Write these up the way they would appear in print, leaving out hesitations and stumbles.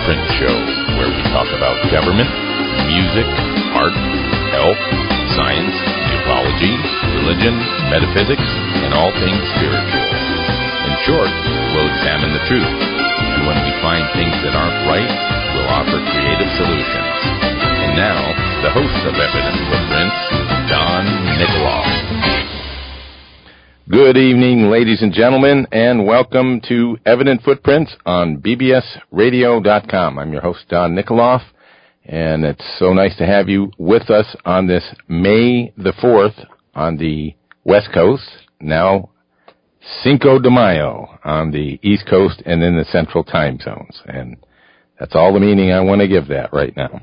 Footprint Show, where we talk about government, music, art, health, science, ufology, religion, metaphysics, and all things spiritual. In short, we'll examine the truth, and when we find things that aren't right, we'll offer creative solutions. And now, the host of Evident Footprints, Don Nikoloff. Good evening, ladies and gentlemen, and welcome to Evident Footprints on bbsradio.com. I'm your host, Don Nikoloff, and it's so nice to have you with us on this May the 4th on the West Coast, now Cinco de Mayo on the East Coast and in the Central Time Zones. And that's all the meaning I want to give that right now.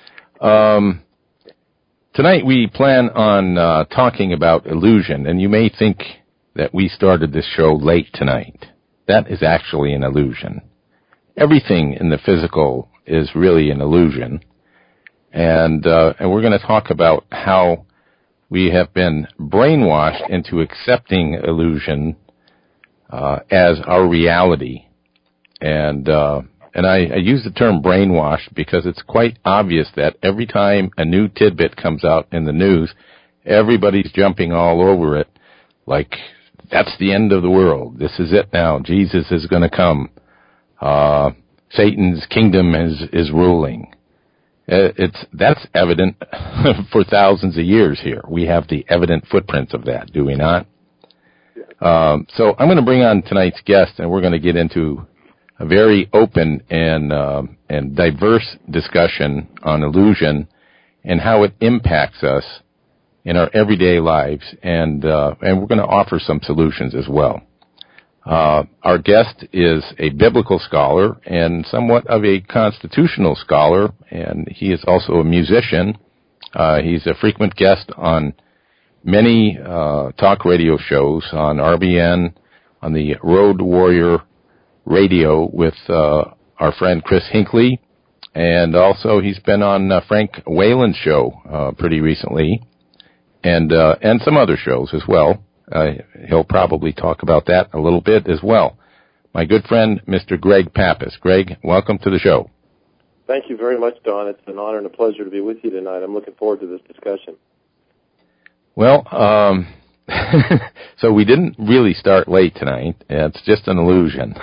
Tonight we plan on talking about illusion, and you may think that we started this show late tonight. That is actually an illusion. Everything in the physical is really an illusion. And we're going to talk about how we have been brainwashed into accepting illusion as our reality. And I use the term brainwashed because it's quite obvious that every time a new tidbit comes out in the news, everybody's jumping all over it like, that's the end of the world. This is it now. Jesus is going to come. Satan's kingdom is ruling. That's evident for thousands of years here. We have the evident footprints of that, do we not? So I'm going to bring on tonight's guest, and we're going to get into a very open and diverse discussion on illusion and how it impacts us in our everyday lives, and we're going to offer some solutions as well. Our guest is a biblical scholar and somewhat of a constitutional scholar, and he is also a musician. He's a frequent guest on many talk radio shows on RBN, on the Road Warrior Radio with our friend Chris Hinckley, and also he's been on Frank Whalen's show pretty recently, and some other shows as well. He'll probably talk about that a little bit as well. My good friend, Mr. Greg Pappas. Greg, welcome to the show. Thank you very much, Don. It's an honor and a pleasure to be with you tonight. I'm looking forward to this discussion. Well, so we didn't really start late tonight. It's just an illusion.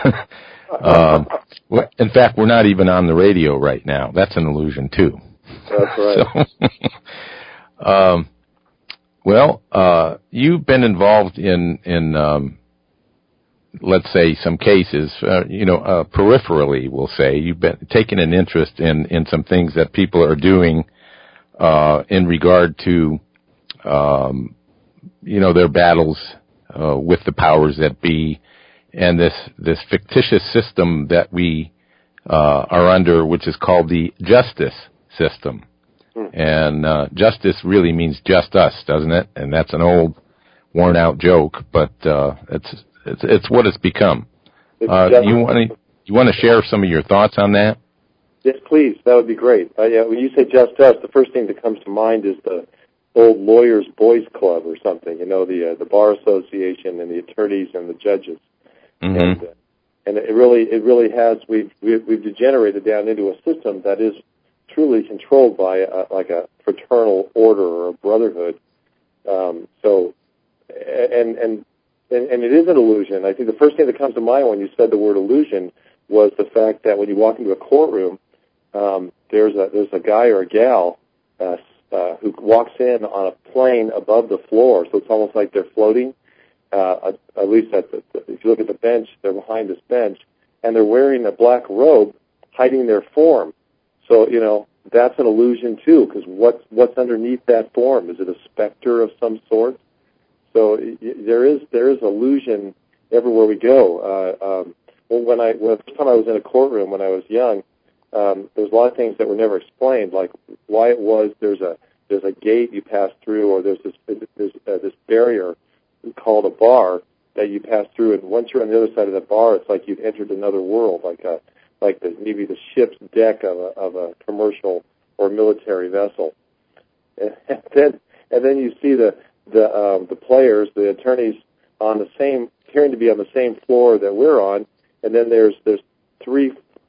In fact, we're not even on the radio right now. That's an illusion, too. That's right. You've been involved in let's say, some cases, peripherally, we'll say. You've been taking an interest in some things that people are doing in regard to, their battles with the powers that be, and this fictitious system that we are under, which is called the justice system. And justice really means just us, doesn't it? And that's an old, worn-out joke, but it's what it's become. You want to share some of your thoughts on that? Yes, please. That would be great. When you say just us, the first thing that comes to mind is the old lawyers' boys club or something. The bar association and the attorneys and the judges. Mm-hmm. And it really has. We've degenerated down into a system that is truly controlled by like a fraternal order or a brotherhood. And it is an illusion. I think the first thing that comes to mind when you said the word illusion was the fact that when you walk into a courtroom, there's a guy or a gal who walks in on a plane above the floor, so it's almost like they're floating. At least if you look at the bench, they're behind this bench, and they're wearing a black robe, hiding their form. So, that's an illusion, too, because what's underneath that form? Is it a specter of some sort? So there is illusion everywhere we go. The first time I was in a courtroom when I was young, there was a lot of things that were never explained, like why it was there's a gate you pass through, or there's this barrier called a bar that you pass through, and once you're on the other side of the bar, it's like you've entered another world, maybe the ship's deck of a commercial or military vessel. And then you see the players, the attorneys, appearing to be on the same floor that we're on, and then there's three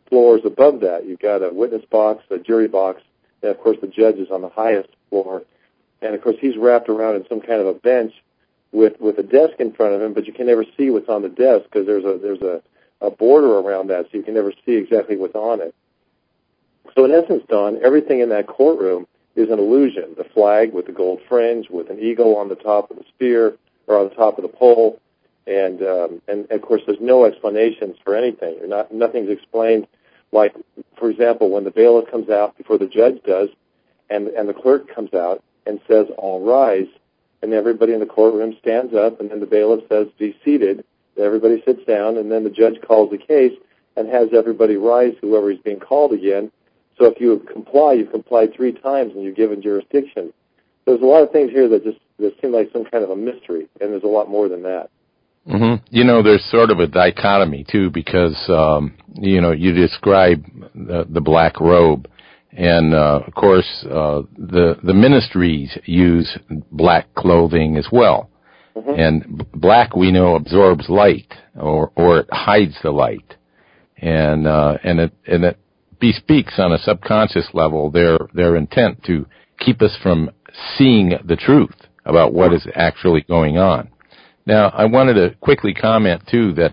floors above that. You've got a witness box, a jury box, and, of course, the judge is on the highest floor. And, of course, he's wrapped around in some kind of a bench with a desk in front of him, but you can never see what's on the desk because there's a border around that, so you can never see exactly what's on it. So in essence, Don, everything in that courtroom is an illusion. The flag with the gold fringe, with an eagle on the top of the spear or on the top of the pole, and of course, there's no explanations for anything. Nothing's explained. Like, for example, when the bailiff comes out before the judge does, and the clerk comes out and says, "All rise," and everybody in the courtroom stands up, and then the bailiff says, "Be seated." Everybody sits down, and then the judge calls the case and has everybody rise, whoever is being called again. So if you comply, you've complied 3 times, and you're given jurisdiction. There's a lot of things here that seem like some kind of a mystery, and there's a lot more than that. Mm-hmm. You know, there's sort of a dichotomy, too, because, you describe the black robe. And, of course, the ministries use black clothing as well. Mm-hmm. And black, we know, absorbs light, or it hides the light. And it bespeaks on a subconscious level their intent to keep us from seeing the truth about what is actually going on. Now, I wanted to quickly comment, too, that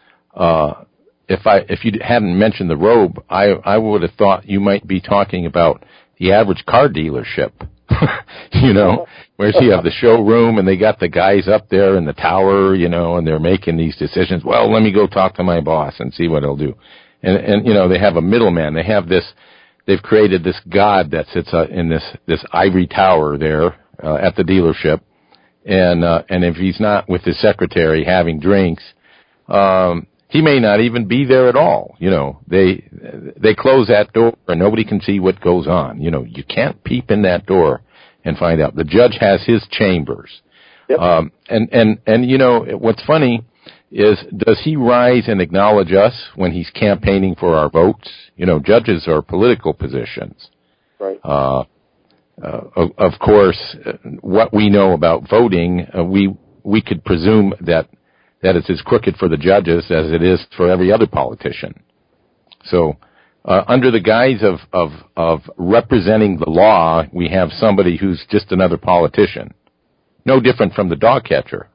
if you hadn't mentioned the robe, I would have thought you might be talking about the average car dealership, where you have the showroom and they got the guys up there in the tower, and they're making these decisions. Well, let me go talk to my boss and see what he'll do. And they have a middleman. They've created this god that sits in this ivory tower there at the dealership. And if he's not with his secretary having drinks, he may not even be there at all. They close that door and nobody can see what goes on. You can't peep in that door and find out. The judge has his chambers. Yep. And what's funny is, does he rise and acknowledge us when he's campaigning for our votes? Judges are political positions. Right. Of course, what we know about voting, we could presume that it's as crooked for the judges as it is for every other politician. So, under the guise of representing the law, we have somebody who's just another politician. No different from the dog catcher.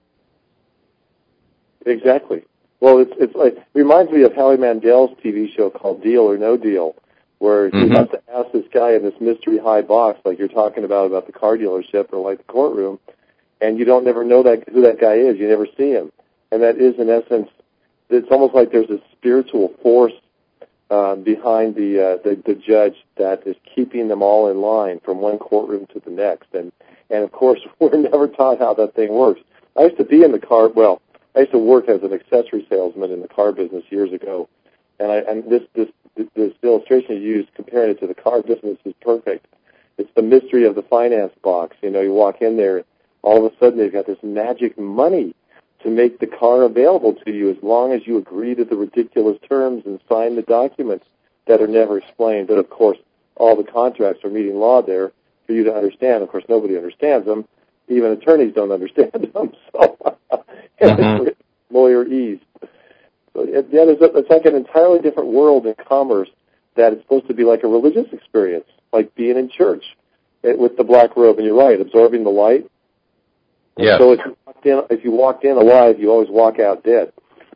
Exactly. Well, it's like, it reminds me of Howie Mandel's TV show called Deal or No Deal, where you have to ask this guy in this mystery high box, like you're talking about the car dealership or like the courtroom, and you don't never know who that guy is. You never see him. And that is, in essence, it's almost like there's a spiritual force behind the judge that is keeping them all in line from one courtroom to the next. And of course, we're never taught how that thing works. I used to be in the car, I used to work as an accessory salesman in the car business years ago. And this illustration you used, comparing it to the car business, is perfect. It's the mystery of the finance box. You walk in there, all of a sudden they've got this magic money to make the car available to you as long as you agree to the ridiculous terms and sign the documents that are never explained. But, of course, all the contracts are meeting law there for you to understand. Of course, nobody understands them. Even attorneys don't understand them. So it's lawyer-ease. So, it's like an entirely different world in commerce that is supposed to be like a religious experience, like being in church with the black robe. And you're right, absorbing the light. Yeah. So if you walked in alive, you always walk out dead.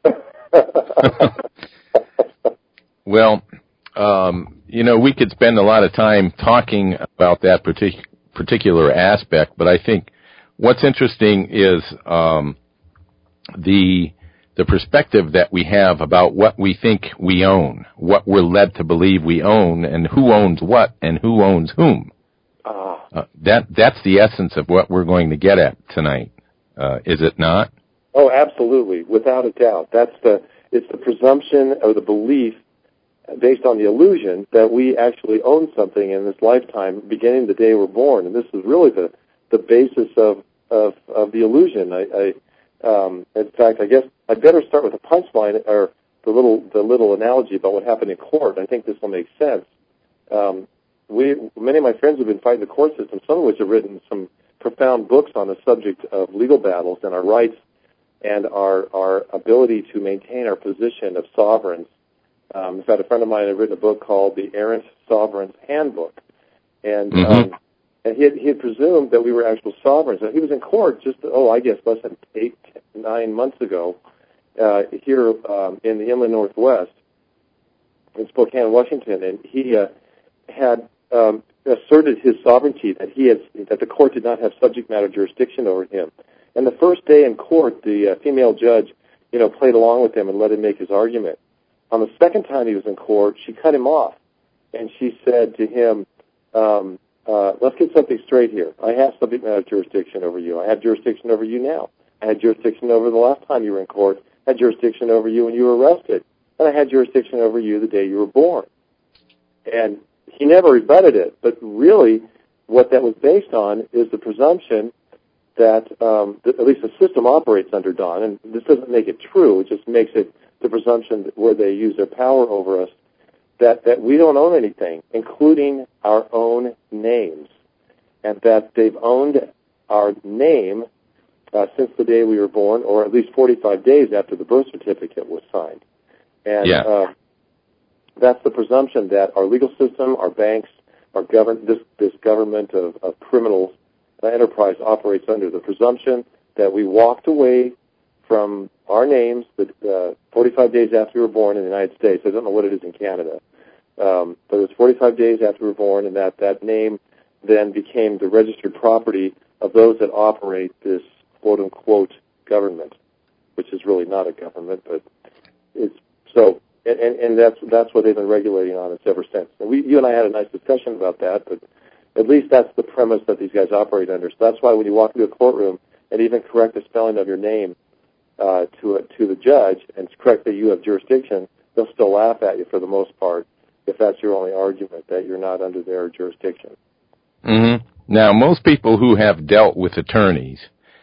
Well, we could spend a lot of time talking about that particular aspect, but I think what's interesting is the perspective that we have about what we think we own, what we're led to believe we own, and who owns what and who owns whom. That's the essence of what we're going to get at tonight, is it not? Oh, absolutely, without a doubt. It's the presumption or the belief based on the illusion that we actually own something in this lifetime, beginning the day we're born. And this is really the basis of the illusion. In fact, I guess I'd better start with a punchline or the little analogy about what happened in court. I think this will make sense. Many of my friends have been fighting the court system, some of which have written some profound books on the subject of legal battles and our rights and our ability to maintain our position of sovereigns In fact, a friend of mine had written a book called The Errant Sovereign's Handbook. And and he had presumed that we were actual sovereigns. And he was in court just, I guess less than 9 months ago here in the Inland Northwest in Spokane, Washington. And he had asserted his sovereignty, that the court did not have subject matter jurisdiction over him. And the first day in court, the female judge, played along with him and let him make his argument. On the second time he was in court, she cut him off, and she said to him, let's get something straight here. I have subject matter jurisdiction over you. I have jurisdiction over you now. I had jurisdiction over the last time you were in court. I had jurisdiction over you when you were arrested. And I had jurisdiction over you the day you were born. And he never rebutted it, but really what that was based on is the presumption that at least the system operates under, Don, and this doesn't make it true, it just makes it the presumption that where they use their power over us, that we don't own anything, including our own names, and that they've owned our name since the day we were born, or at least 45 days after the birth certificate was signed. And that's the presumption that our legal system, our banks, this government of criminals enterprise operates under, the presumption that we walked away from our names 45 days after we were born in the United States. I don't know what it is in Canada. But it was 45 days after we were born, and that name then became the registered property of those that operate this quote-unquote government, which is really not a government, but it's so. And that's what they've been regulating on us ever since. And you and I had a nice discussion about that, but at least that's the premise that these guys operate under. So that's why when you walk into a courtroom and even correct the spelling of your name to the judge and correct that you have jurisdiction, they'll still laugh at you for the most part if that's your only argument, that you're not under their jurisdiction. Mm-hmm. Now, most people who have dealt with attorneys,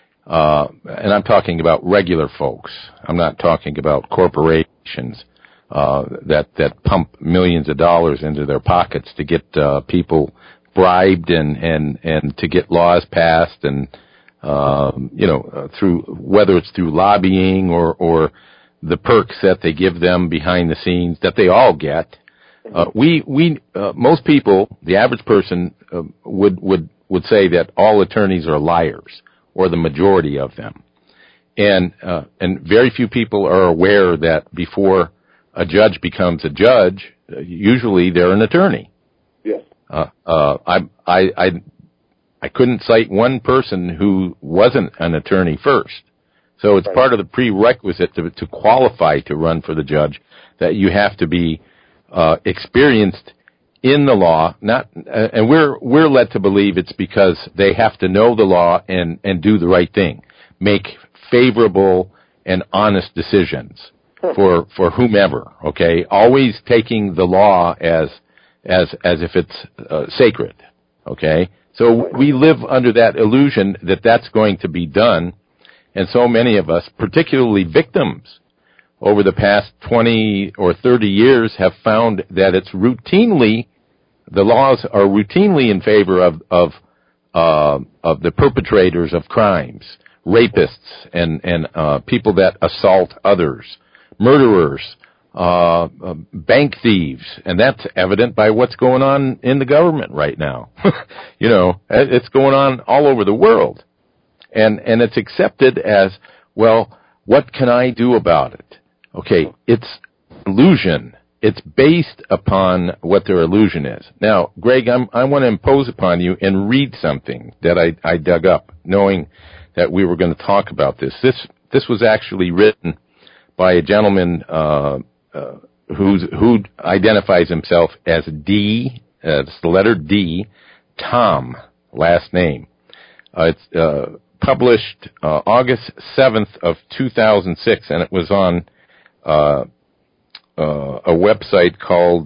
and I'm talking about regular folks, I'm not talking about corporations that pump millions of dollars into their pockets to get people bribed and to get laws passed and through whether it's through lobbying or the perks that they give them behind the scenes that they all get. Most people, the average person, would say that all attorneys are liars, or the majority of them, and very few people are aware that before a judge becomes a judge, usually they're an attorney. Yes. I couldn't cite one person who wasn't an attorney first. So it's part of the prerequisite to qualify to run for the judge that you have to be experienced in the law. And we're led to believe it's because they have to know the law and do the right thing, make favorable and honest decisions for whomever. Okay, always taking the law as if it's sacred. Okay. So we live under that illusion that that's going to be done, and so many of us, particularly victims, over the past 20 or 30 years have found that the laws are routinely in favor of the perpetrators of crimes, rapists and people that assault others, murderers, bank thieves, and that's evident by what's going on in the government right now. It's going on all over the world. And it's accepted as, well, what can I do about it? Okay, it's illusion. It's based upon what their illusion is. Now, Greg, I want to impose upon you and read something that I dug up, knowing that we were going to talk about this. This was actually written by a gentleman who identifies himself as D. It's the letter D. Tom, last name. It's published August 7th of 2006, and it was on a website called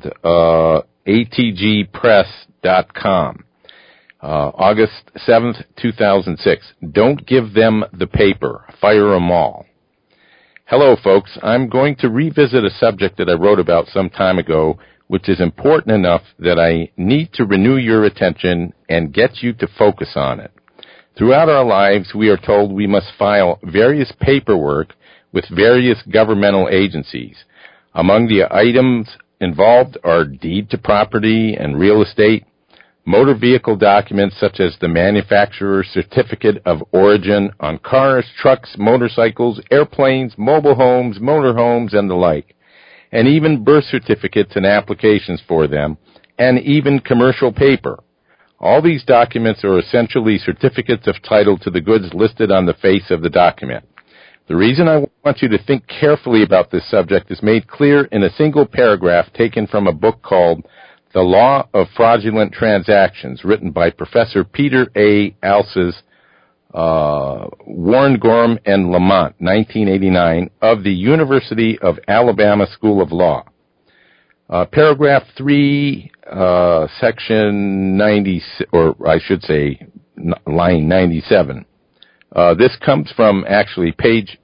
atgpress.com. August 7th, 2006. Don't give them the paper. Fire them all. Hello, folks. I'm going to revisit a subject that I wrote about some time ago, which is important enough that I need to renew your attention and get you to focus on it. Throughout our lives, we are told we must file various paperwork with various governmental agencies. Among the items involved are deed to property and real estate, motor vehicle documents such as the manufacturer's certificate of origin on cars, trucks, motorcycles, airplanes, mobile homes, motorhomes, and the like, and even birth certificates and applications for them, and even commercial paper. All these documents are essentially certificates of title to the goods listed on the face of the document. The reason I want you to think carefully about this subject is made clear in a single paragraph taken from a book called The Law of Fraudulent Transactions, written by Professor Peter A. Alsace, Warren Gorham and Lamont, 1989, of the University of Alabama School of Law. Paragraph 3, section 90, or I should say line 97. This comes from actually page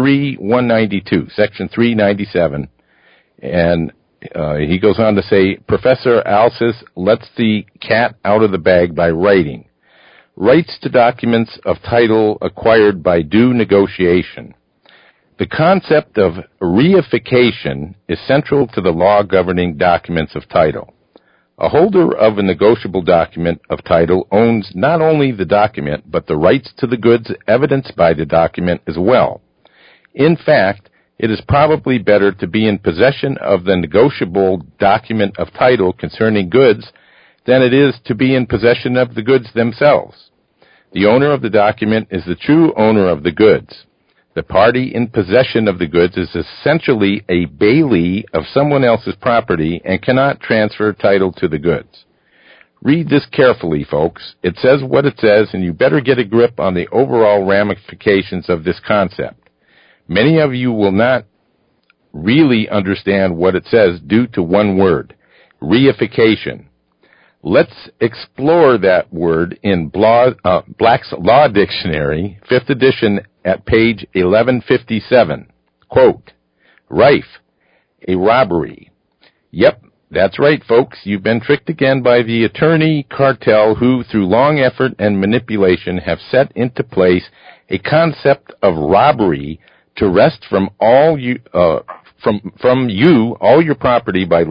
192, section 397, and he goes on to say, Professor Alsace lets the cat out of the bag by writing. Rights to documents of title acquired by due negotiation. The concept of reification is central to the law governing documents of title. A holder of a negotiable document of title owns not only the document, but the rights to the goods evidenced by the document as well. In fact, it is probably better to be in possession of the negotiable document of title concerning goods than it is to be in possession of the goods themselves. The owner of the document is the true owner of the goods. The party in possession of the goods is essentially a bailee of someone else's property and cannot transfer title to the goods. Read this carefully, folks. It says what it says, and you better get a grip on the overall ramifications of this concept. Many of you will not really understand what it says due to one word, reification. Let's explore that word in Black's Law Dictionary, 5th edition, at page 1157. Quote, rife, a robbery. Yep, that's right, folks. You've been tricked again by the attorney cartel who, through long effort and manipulation, have set into place a concept of robbery to wrest from all you, from you all your property by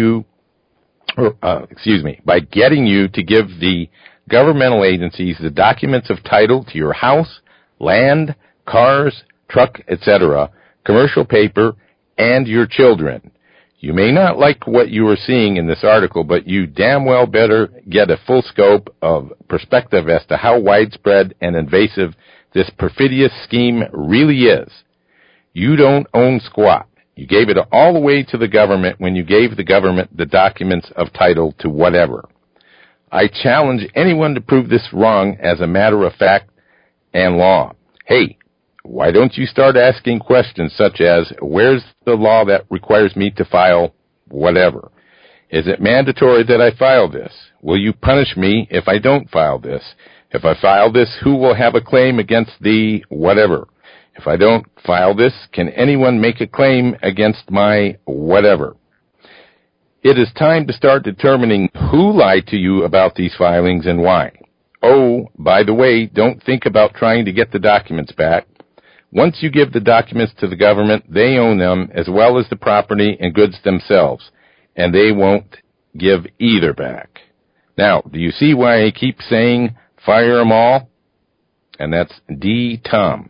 by getting you to give the governmental agencies the documents of title to your house, land, cars, truck, etc., commercial paper, and your children. You may not like what you are seeing in this article, but you damn well better get a full scope of perspective as to how widespread and invasive this perfidious scheme really is. You don't own squat. You gave it all away to the government when you gave the government the documents of title to whatever. I challenge anyone to prove this wrong as a matter of fact and law. Hey, why don't you start asking questions such as, where's the law that requires me to file whatever? Is it mandatory that I file this? Will you punish me if I don't file this? If I file this, who will have a claim against the whatever? If I don't file this, can anyone make a claim against my whatever? It is time to start determining who lied to you about these filings and why. Oh, by the way, don't think about trying to get the documents back. Once you give the documents to the government, they own them as well as the property and goods themselves, and they won't give either back. Now, do you see why I keep saying fire them all? And that's D. Tom.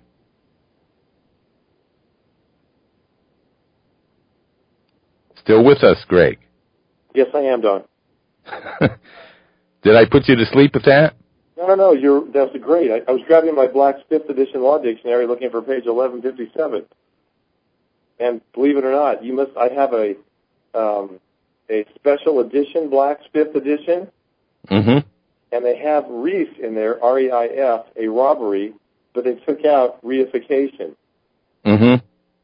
Still with us, Greg? Yes, I am, Don. Did I put you to sleep with that? No, that's great. I was grabbing my Black's 5th edition law dictionary looking for page 1157. And believe it or not, I have a special edition, Black's 5th edition. Mm-hmm. And they have reif in there, R-E-I-F, a robbery, but they took out reification. Mm-hmm.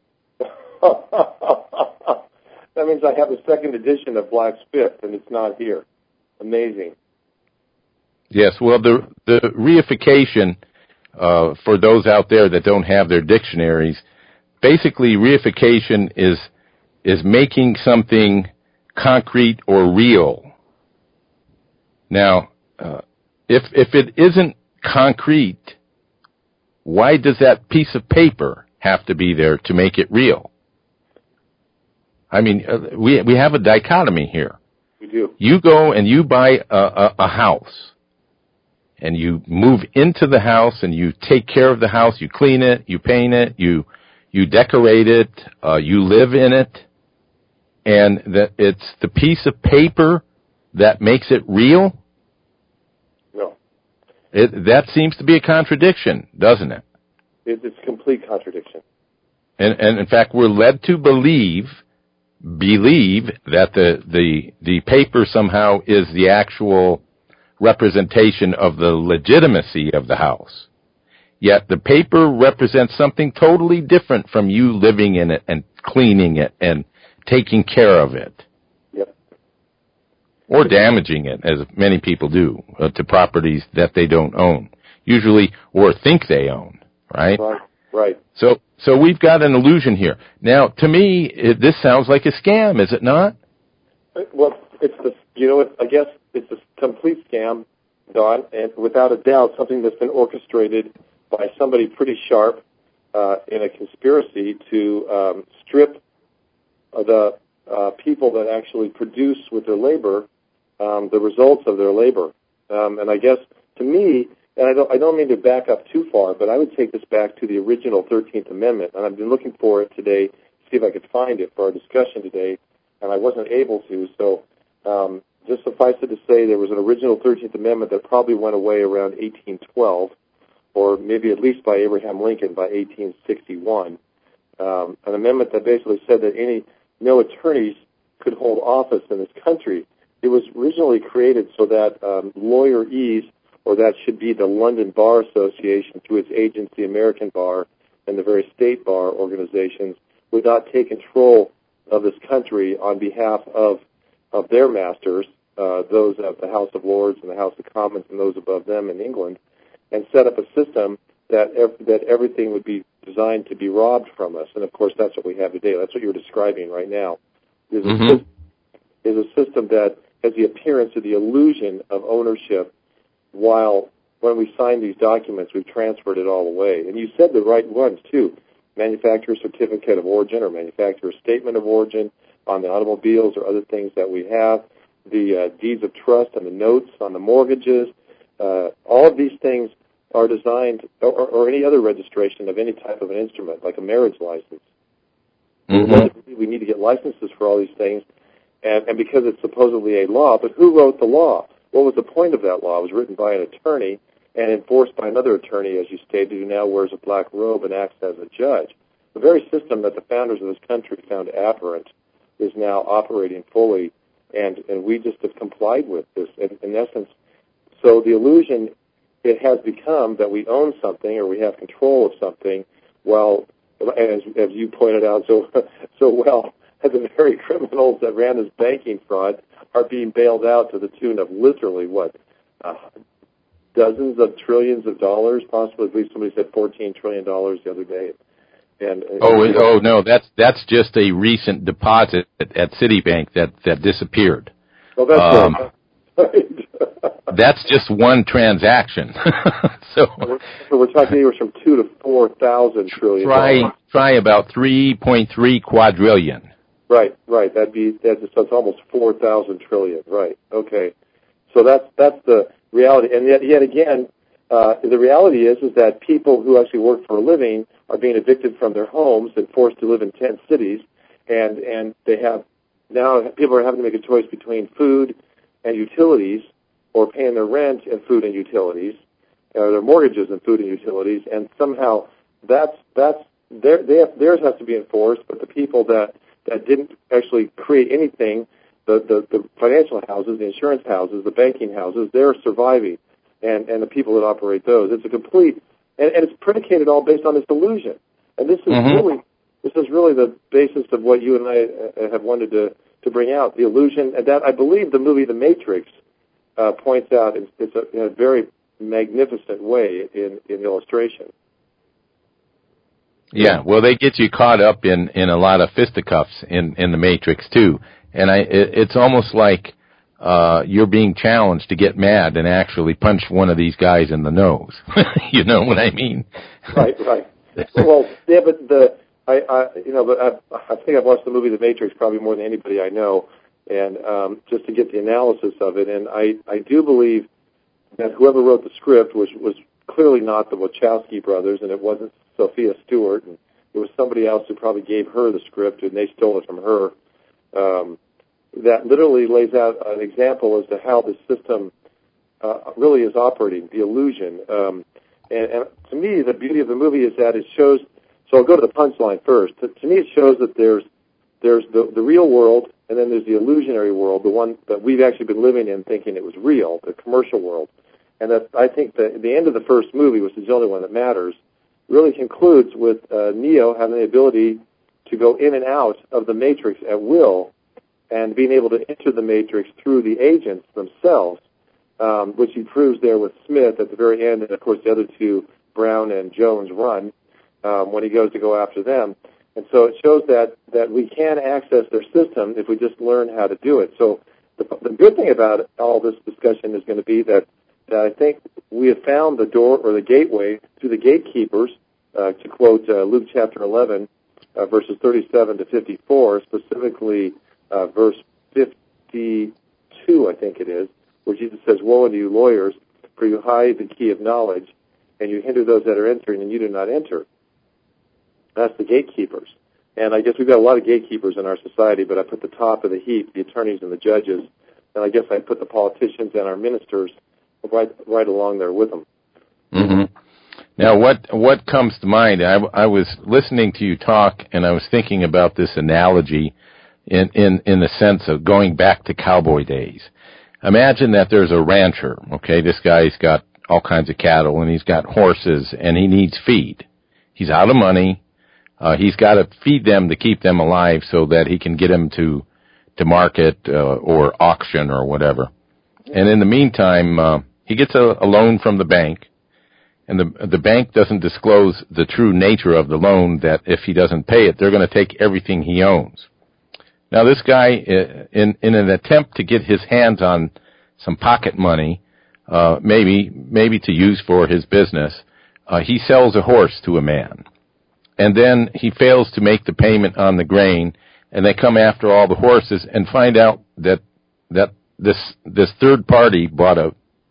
That means I have a second edition of Black's 5th, and it's not here. Amazing. Yes, well, the reification, for those out there that don't have their dictionaries, basically reification is making something concrete or real. Now, if it isn't concrete, why does that piece of paper have to be there to make it real? I mean, we have a dichotomy here. We do. You go and you buy a house, and you move into the house, and you take care of the house. You clean it, you paint it, you decorate it, you live in it, and that it's the piece of paper that makes it real. No. That seems to be a contradiction, doesn't it? It's a complete contradiction. And in fact, we're led to believe that the paper somehow is the actual representation of the legitimacy of the house. Yet the paper represents something totally different from you living in it and cleaning it and taking care of it. Yep. Or damaging it, as many people do, to properties that they don't own, usually, or think they own, right? Right. So we've got an illusion here. Now, to me, this sounds like a scam, is it not? Well, I guess it's a complete scam, Don, and without a doubt, something that's been orchestrated by somebody pretty sharp in a conspiracy to strip the people that actually produce with their labor the results of their labor. And I guess, to me, and I don't mean to back up too far, but I would take this back to the original 13th Amendment, and I've been looking for it today to see if I could find it for our discussion today, and I wasn't able to. So just suffice it to say there was an original 13th Amendment that probably went away around 1812, or maybe at least by Abraham Lincoln by 1861, an amendment that basically said that no attorneys could hold office in this country. It was originally created so that lawyerese, or that should be the London Bar Association through its agents, the American Bar and the various state bar organizations, would not take control of this country on behalf of their masters, those of the House of Lords and the House of Commons and those above them in England, and set up a system that everything would be designed to be robbed from us. And, of course, that's what we have today. That's what you're describing right now. Is a system that has the appearance of the illusion of ownership, while when we sign these documents, we've transferred it all away. And you said the right ones, too. Manufacturer certificate of origin or manufacturer statement of origin on the automobiles or other things that we have, the deeds of trust and the notes on the mortgages. All of these things are designed, or any other registration of any type of an instrument, like a marriage license. We need to get licenses for all these things, and because it's supposedly a law, but who wrote the law? What was the point of that law? It was written by an attorney and enforced by another attorney, as you stated, who now wears a black robe and acts as a judge. The very system that the founders of this country found aberrant is now operating fully, and we just have complied with this, in essence. So the illusion, it has become that we own something or we have control of something, while, as you pointed out so well, the very criminals that ran this banking fraud are being bailed out to the tune of literally, dozens of trillions of dollars, possibly. I believe somebody said $14 trillion the other day. No, that's just a recent deposit at Citibank that disappeared. Oh, that's right. That's just one transaction. So we're talking anywhere from 2,000 to 4,000 trillion. Try about 3.3 quadrillion. Right. So it's almost 4,000 trillion. Right. Okay. So that's the reality. And yet again, the reality is that people who actually work for a living are being evicted from their homes and forced to live in tent cities, and they have now people are having to make a choice between food and utilities, or paying their rent and food and utilities, or their mortgages and food and utilities, and somehow theirs has to be enforced, but the people that didn't actually create anything, the financial houses, the insurance houses, the banking houses, they're surviving, and the people that operate those. It's a complete, and it's predicated all based on this illusion. And this is really the basis of what you and I have wanted to bring out, the illusion, and that I believe the movie The Matrix points out in a very magnificent way in illustration. Yeah, well, they get you caught up in a lot of fisticuffs in The Matrix too, and it's almost like you're being challenged to get mad and actually punch one of these guys in the nose. You know what I mean? Right. Well, yeah, but I think I've watched the movie The Matrix probably more than anybody I know, and just to get the analysis of it. And I do believe that whoever wrote the script was clearly not the Wachowski brothers, and it wasn't Sophia Stewart, and it was somebody else who probably gave her the script, and they stole it from her. That literally lays out an example as to how the system really is operating, the illusion. And to me, the beauty of the movie is that it shows. So I'll go to the punchline first. To me, it shows that there's the real world, and then there's the illusionary world, the one that we've actually been living in thinking it was real, the commercial world. And that I think that the end of the first movie, which is the only one that matters, really concludes with Neo having the ability to go in and out of the Matrix at will, and being able to enter the Matrix through the agents themselves, which he proves there with Smith at the very end, and of course the other two, Brown and Jones, run when he goes to go after them. And so it shows that we can access their system if we just learn how to do it. So the good thing about all this discussion is going to be that I think we have found the door or the gateway to the gatekeepers, to quote Luke chapter 11, verses 37 to 54, specifically verse 52, I think it is, where Jesus says, "Woe unto you lawyers, for you hide the key of knowledge, and you hinder those that are entering, and you do not enter." That's the gatekeepers. And I guess we've got a lot of gatekeepers in our society, but I put the top of the heap, the attorneys and the judges, and I guess I put the politicians and our ministers right along there with them. Mm-hmm. Now, what comes to mind? I was listening to you talk, and I was thinking about this analogy in the sense of going back to cowboy days. Imagine that there's a rancher. Okay, this guy's got all kinds of cattle, and he's got horses, and he needs feed. He's out of money. He's got to feed them to keep them alive so that he can get them to market or auction or whatever. And in the meantime, he gets a loan from the bank, and the bank doesn't disclose the true nature of the loan, that if he doesn't pay it, they're going to take everything he owns. Now, this guy, in an attempt to get his hands on some pocket money, maybe to use for his business, he sells a horse to a man. And then he fails to make the payment on the grain, and they come after all the horses and find out that this third party bought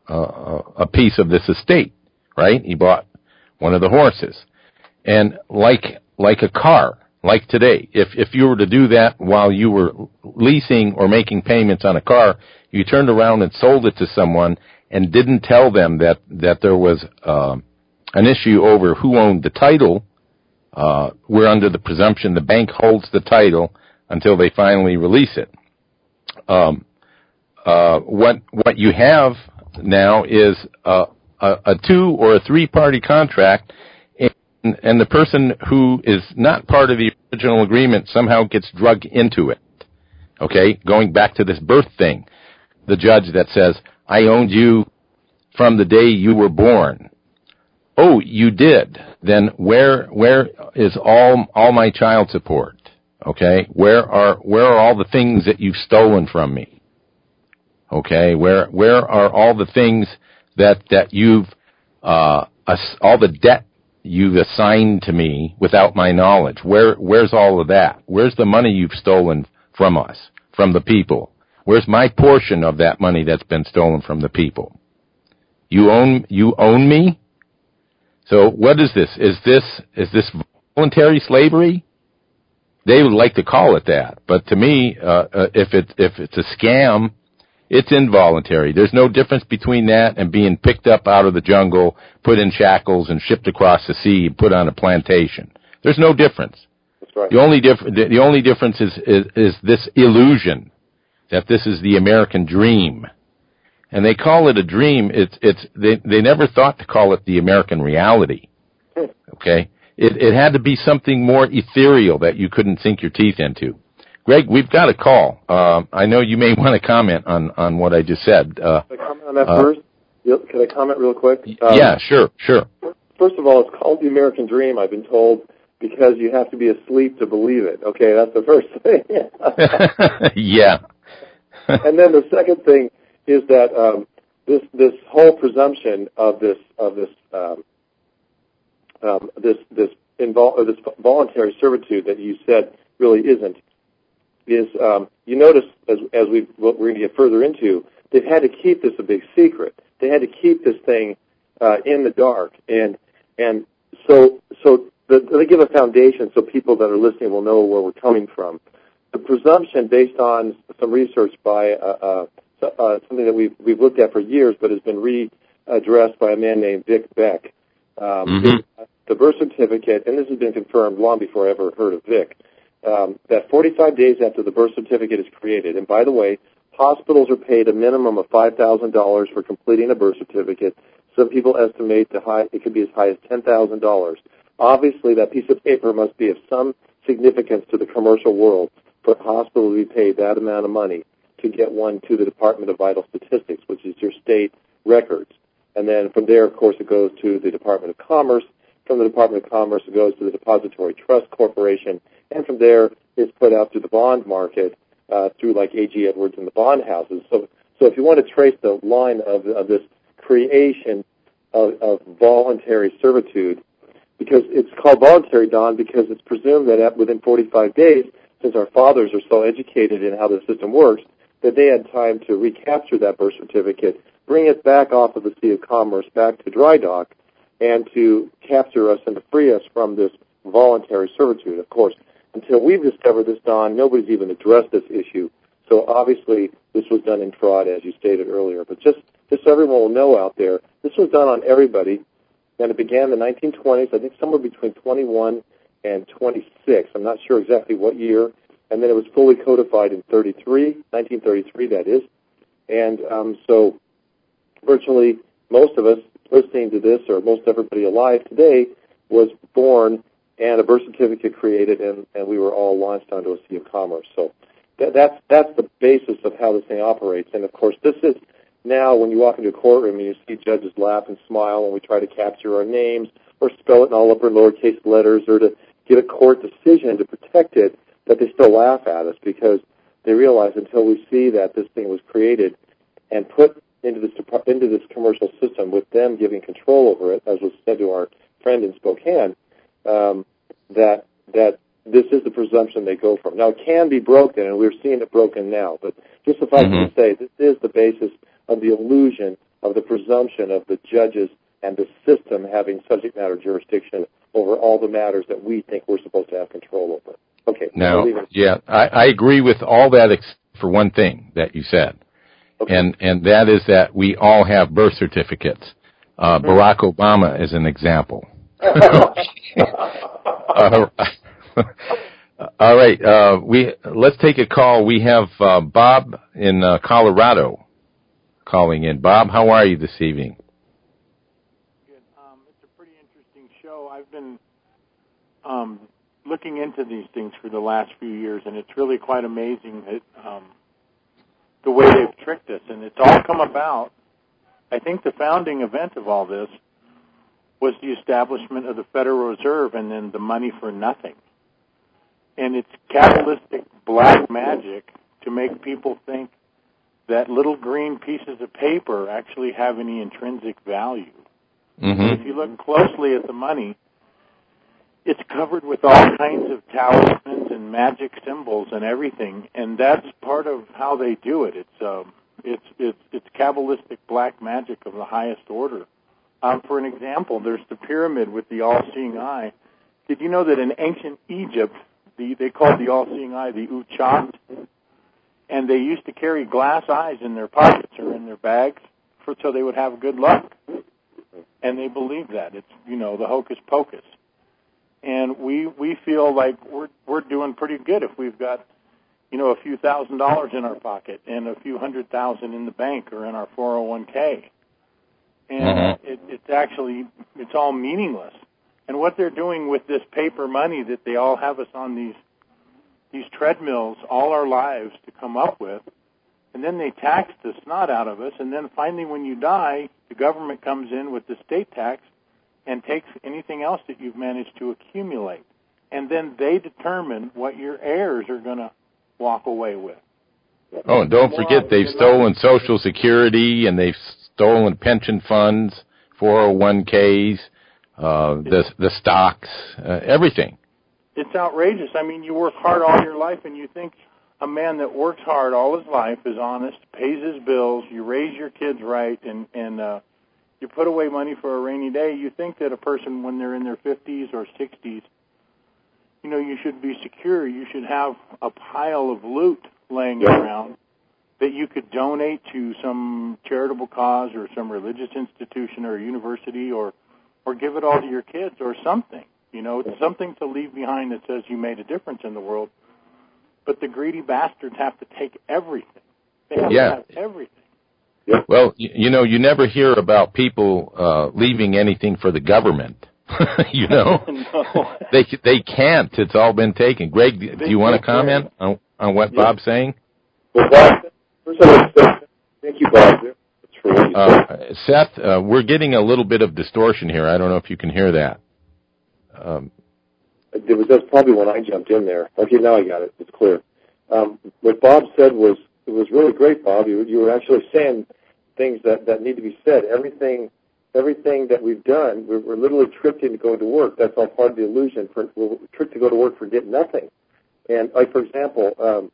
a piece of this estate, right? He bought one of the horses. And like a car, like today, if you were to do that while you were leasing or making payments on a car, you turned around and sold it to someone and didn't tell them that there was an issue over who owned the title, we're under the presumption the bank holds the title until they finally release it. What you have now is a 2 or a 3-party contract, and the person who is not part of the original agreement somehow gets drugged into it. Okay, going back to this birth thing, the judge that says, "I owned you from the day you were born." Oh, you did. Then where is all my child support? Okay, where are all the things that you've stolen from me? Okay, where are all the things that you've all the debt you've assigned to me without my knowledge? Where's all of that? Where's the money you've stolen from us, from the people? Where's my portion of that money that's been stolen from the people? You own me? So what is this? Is this voluntary slavery? They would like to call it that, but to me, if it's a scam, it's involuntary. There's no difference between that and being picked up out of the jungle, put in shackles, and shipped across the sea, and put on a plantation. There's no difference. That's right. The only difference is this illusion that this is the American dream. And they call it a dream. They never thought to call it the American reality. Okay? It had to be something more ethereal that you couldn't sink your teeth into. Greg, we've got a call. I know you may want to comment on what I just said. Can I comment on that first? Can I comment real quick? Yeah, sure. First of all, it's called the American dream, I've been told, because you have to be asleep to believe it. Okay, that's the first thing. Yeah. And then the second thing is that this whole presumption of this this voluntary servitude that you said really isn't is you notice as what we're going to get further into, they've had to keep this a big secret. They had to keep this thing in the dark, and so they give a foundation so people that are listening will know where we're coming from. The presumption, based on some research by something that we've looked at for years, but has been readdressed by a man named Vic Beck. The birth certificate, and this has been confirmed long before I ever heard of Vic, that 45 days after the birth certificate is created, and by the way, hospitals are paid a minimum of $5,000 for completing a birth certificate. Some people estimate it could be as high as $10,000. Obviously, that piece of paper must be of some significance to the commercial world for a hospital to be paid that amount of money to get one to the Department of Vital Statistics, which is your state records. And then from there, of course, it goes to the Department of Commerce. From the Department of Commerce, it goes to the Depository Trust Corporation. And from there, it's put out to the bond market through like A.G. Edwards and the bond houses. So if you want to trace the line of this creation of voluntary servitude, because it's called voluntary, Don, because it's presumed that within 45 days, since our fathers are so educated in how the system works, that they had time to recapture that birth certificate, bring it back off of the Sea of Commerce, back to dry dock, and to capture us and to free us from this voluntary servitude. Of course, until we've discovered this, Don, nobody's even addressed this issue. So obviously, this was done in fraud, as you stated earlier. But just so everyone will know out there, this was done on everybody, and it began in the 1920s, I think somewhere between 21 and 26. I'm not sure exactly what year. And then it was fully codified in 1933, that is. And so virtually most of us listening to this, or most everybody alive today, was born and a birth certificate created, and we were all launched onto a Sea of Commerce. So that's the basis of how this thing operates. And, of course, this is now when you walk into a courtroom and you see judges laugh and smile when we try to capture our names or spell it in all upper and lowercase letters or to get a court decision to protect it, that they still laugh at us because they realize until we see that this thing was created and put into this commercial system with them giving control over it, as was said to our friend in Spokane, that this is the presumption they go from. Now, it can be broken, and we're seeing it broken now, but just suffice to say, this is the basis of the illusion of the presumption of the judges and the system having subject matter jurisdiction over all the matters that we think we're supposed to have control over. Okay. Now, I agree with all that except for one thing that you said, okay. and that is that we all have birth certificates. Barack Obama is an example. All right, let's take a call. We have Bob in Colorado calling in. Bob, how are you this evening? Good. It's a pretty interesting show. I've been looking into these things for the last few years, and it's really quite amazing that, the way they've tricked us. And it's all come about. I think the founding event of all this was the establishment of the Federal Reserve and then the money for nothing. And it's capitalistic black magic to make people think that little green pieces of paper actually have any intrinsic value. If you look closely at the money, it's covered with all kinds of talismans and magic symbols and everything, and that's part of how they do it. It's Kabbalistic black magic of the highest order. For an example, there's the pyramid with the all-seeing eye. Did you know that in ancient Egypt, they called the all-seeing eye the Uchat, and they used to carry glass eyes in their pockets or in their bags so they would have good luck? And they believe that. It's, the hocus pocus. And we feel like we're doing pretty good if we've got, a few $1,000s in our pocket and a few $100,000 in the bank or in our 401k. And it's all meaningless. And what they're doing with this paper money that they all have us on these treadmills all our lives to come up with, and then they tax the snot out of us, and then finally when you die, the government comes in with the state tax and takes anything else that you've managed to accumulate. And then they determine what your heirs are going to walk away with. Oh, and don't forget they've stolen Social Security, and they've stolen pension funds, 401ks. the stocks, everything. It's outrageous. I mean, you work hard all your life, and you think a man that works hard all his life is honest, pays his bills, you raise your kids right, and you put away money for a rainy day. You think that a person, when they're in their 50s or 60s, you know, you should be secure. You should have a pile of loot laying around that you could donate to some charitable cause or some religious institution or university, or give it all to your kids or something. You know, it's something to leave behind that says you made a difference in the world. But the greedy bastards have to take everything. They have to have everything. Well, you know, you never hear about people leaving anything for the government. You know, No. They can't. It's all been taken. Greg, do you want to comment on what Bob's saying? Well, Bob, first of all, thank you, Bob. Seth, we're getting a little bit of distortion here. I don't know if you can hear that. That's probably when I jumped in there. Okay, now I got it. It's clear. What Bob said was really great, Bob. You were actually saying things that need to be said. Everything that we've done, we're literally tricked into going to work. That's all part of the illusion. We're tricked to go to work for get nothing. And like, for example,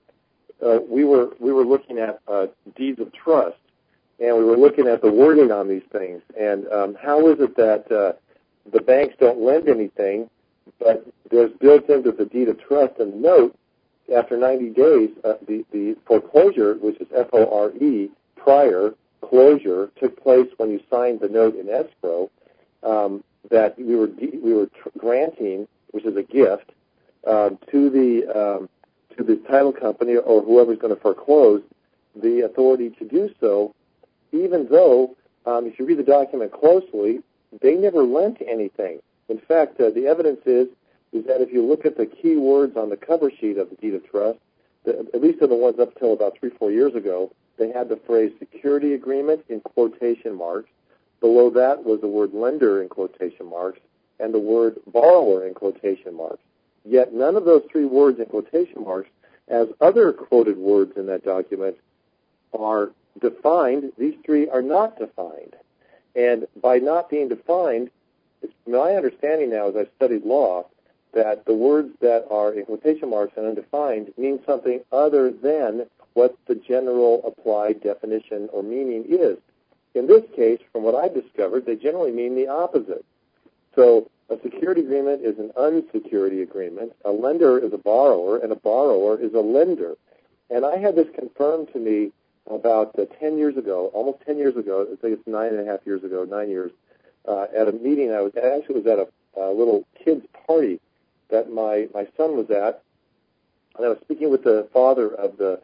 we were looking at deeds of trust, and we were looking at the wording on these things. And how is it that the banks don't lend anything, but there's built into the deed of trust and note after 90 days, the foreclosure, which is FORE, prior closure, took place when you signed the note in escrow, that we were granting, which is a gift, to the title company or whoever's going to foreclose the authority to do so, even though, if you read the document closely, they never lent anything. In fact, the evidence is that if you look at the key words on the cover sheet of the deed of trust, at least in the ones up until about 3-4 years ago, they had the phrase security agreement in quotation marks. Below that was the word lender in quotation marks and the word borrower in quotation marks. Yet none of those three words in quotation marks, as other quoted words in that document, are defined. These three are not defined. And by not being defined, it's my understanding now as I've studied law that the words that are in quotation marks and undefined mean something other than what the general applied definition or meaning is. In this case, from what I've discovered, they generally mean the opposite. So a security agreement is an unsecurity agreement. A lender is a borrower, and a borrower is a lender. And I had this confirmed to me about 10 years ago, almost 10 years ago, I think it's 9.5 years ago, 9 years, at a meeting. I was at a little kids' party that my son was at, and I was speaking with the father of the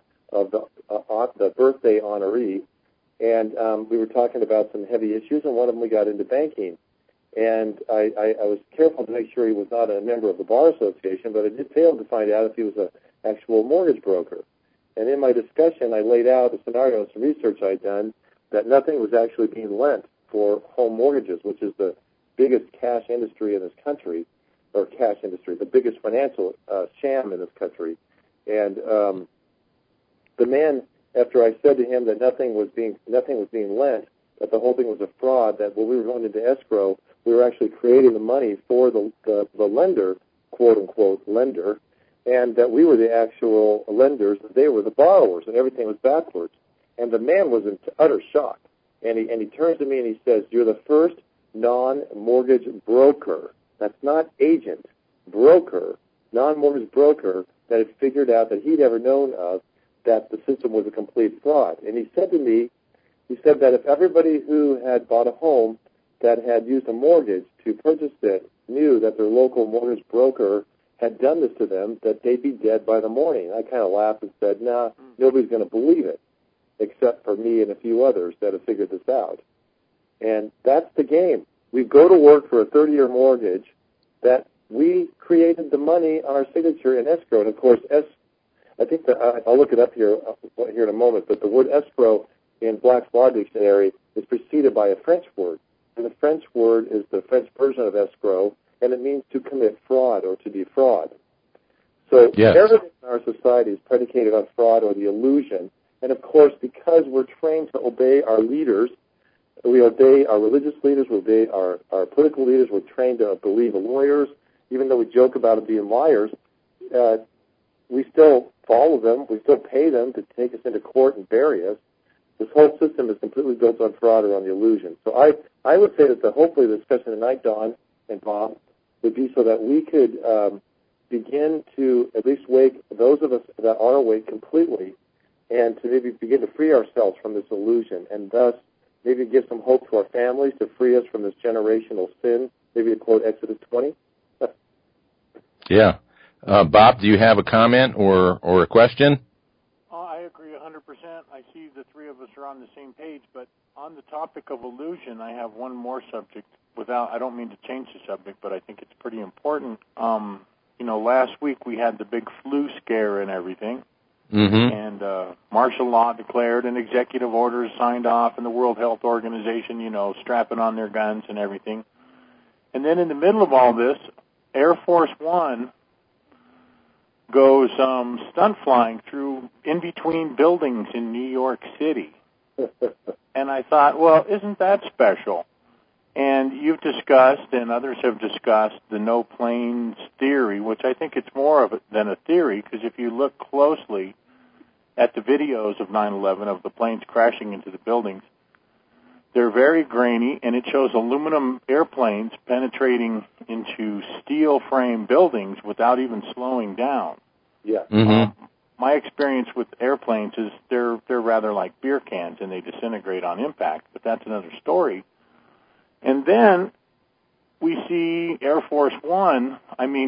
birthday honoree, and we were talking about some heavy issues, and one of them we got into banking. And I was careful to make sure he was not a member of the Bar Association, but I did fail to find out if he was an actual mortgage broker. And in my discussion, I laid out a scenario and some research I'd done that nothing was actually being lent for home mortgages, which is the biggest cash industry in this country, or cash industry, the biggest financial sham in this country. And the man, after I said to him that nothing was being lent, that the whole thing was a fraud, that when we were going into escrow, we were actually creating the money for the lender, quote-unquote lender, and that we were the actual lenders, they were the borrowers, and everything was backwards. And the man was in utter shock. And he turns to me and he says, "You're the first non-mortgage broker," that's not agent, broker, non-mortgage broker, that had figured out that he'd ever known of that the system was a complete fraud. And he said to me, he said that if everybody who had bought a home that had used a mortgage to purchase it knew that their local mortgage broker had done this to them, that they'd be dead by the morning. I kind of laughed and said, nah, nobody's going to believe it, except for me and a few others that have figured this out. And that's the game. We go to work for a 30-year mortgage that we created the money on our signature in escrow. And, of course, I think that I'll look it up here in a moment, but the word escrow in Black's Law Dictionary is preceded by a French word. And the French word is the French version of escrow, and it means to commit fraud or to defraud. So everything in our society is predicated on fraud or the illusion. And, of course, because we're trained to obey our leaders, We obey our religious leaders. We obey our political leaders. We're trained to believe the lawyers. Even though we joke about them being liars, we still follow them. We still pay them to take us into court and bury us. This whole system is completely built on fraud or on the illusion. So I would say that hopefully the discussion tonight, Don and Bob, would be so that we could begin to at least wake those of us that are awake completely, and to maybe begin to free ourselves from this illusion, and thus maybe give some hope to our families to free us from this generational sin. Maybe to quote Exodus 20. Yeah. Bob, do you have a comment or a question? I agree 100%. I see the three of us are on the same page, but on the topic of illusion, I have one more subject. I don't mean to change the subject, but I think it's pretty important. Last week we had the big flu scare and everything, and martial law declared and executive orders signed off, and the World Health Organization, strapping on their guns and everything. And then in the middle of all this, Air Force One goes stunt flying through in between buildings in New York City. And I thought, well, isn't that special? And you've discussed, and others have discussed, the no planes theory, which I think it's more of it than a theory, because if you look closely at the videos of 9/11 of the planes crashing into the buildings, they're very grainy, and it shows aluminum airplanes penetrating into steel frame buildings without even slowing down. Yeah. My experience with airplanes is they're rather like beer cans, and they disintegrate on impact, but that's another story. And then we see Air Force One,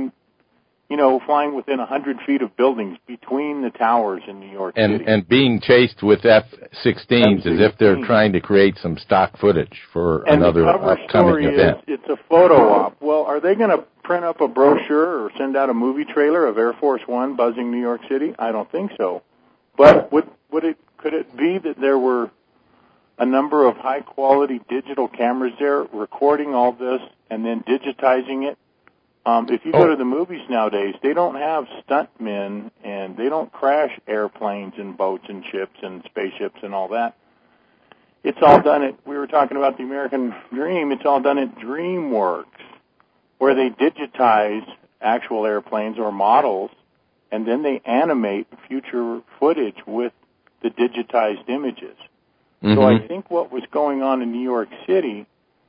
flying within 100 feet of buildings between the towers in New York City. And being chased with F-16s as if they're trying to create some stock footage for another upcoming event. It's a photo op. Well, are they going to print up a brochure or send out a movie trailer of Air Force One buzzing New York City? I don't think so. But could it be that there were a number of high-quality digital cameras there recording all this and then digitizing it? If you go to the movies nowadays, they don't have stuntmen, and they don't crash airplanes and boats and ships and spaceships and all that. It's all done we were talking about the American Dream, it's all done at DreamWorks, where they digitize actual airplanes or models, and then they animate future footage with the digitized images. So I think what was going on in New York City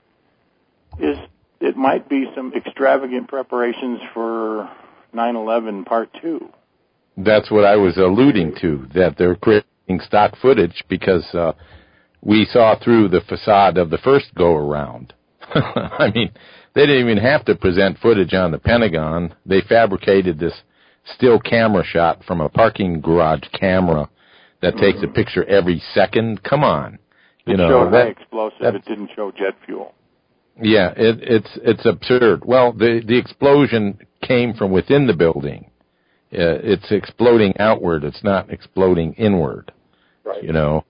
is it might be some extravagant preparations for 9/11 Part 2. That's what I was alluding to, that they're creating stock footage because we saw through the facade of the first go-around. I mean, they didn't even have to present footage on the Pentagon. They fabricated this still camera shot from a parking garage camera that takes a picture every second. Come on. It showed high explosive. It didn't show jet fuel. Yeah, it's absurd. Well, the explosion came from within the building. It's exploding outward. It's not exploding inward. Right.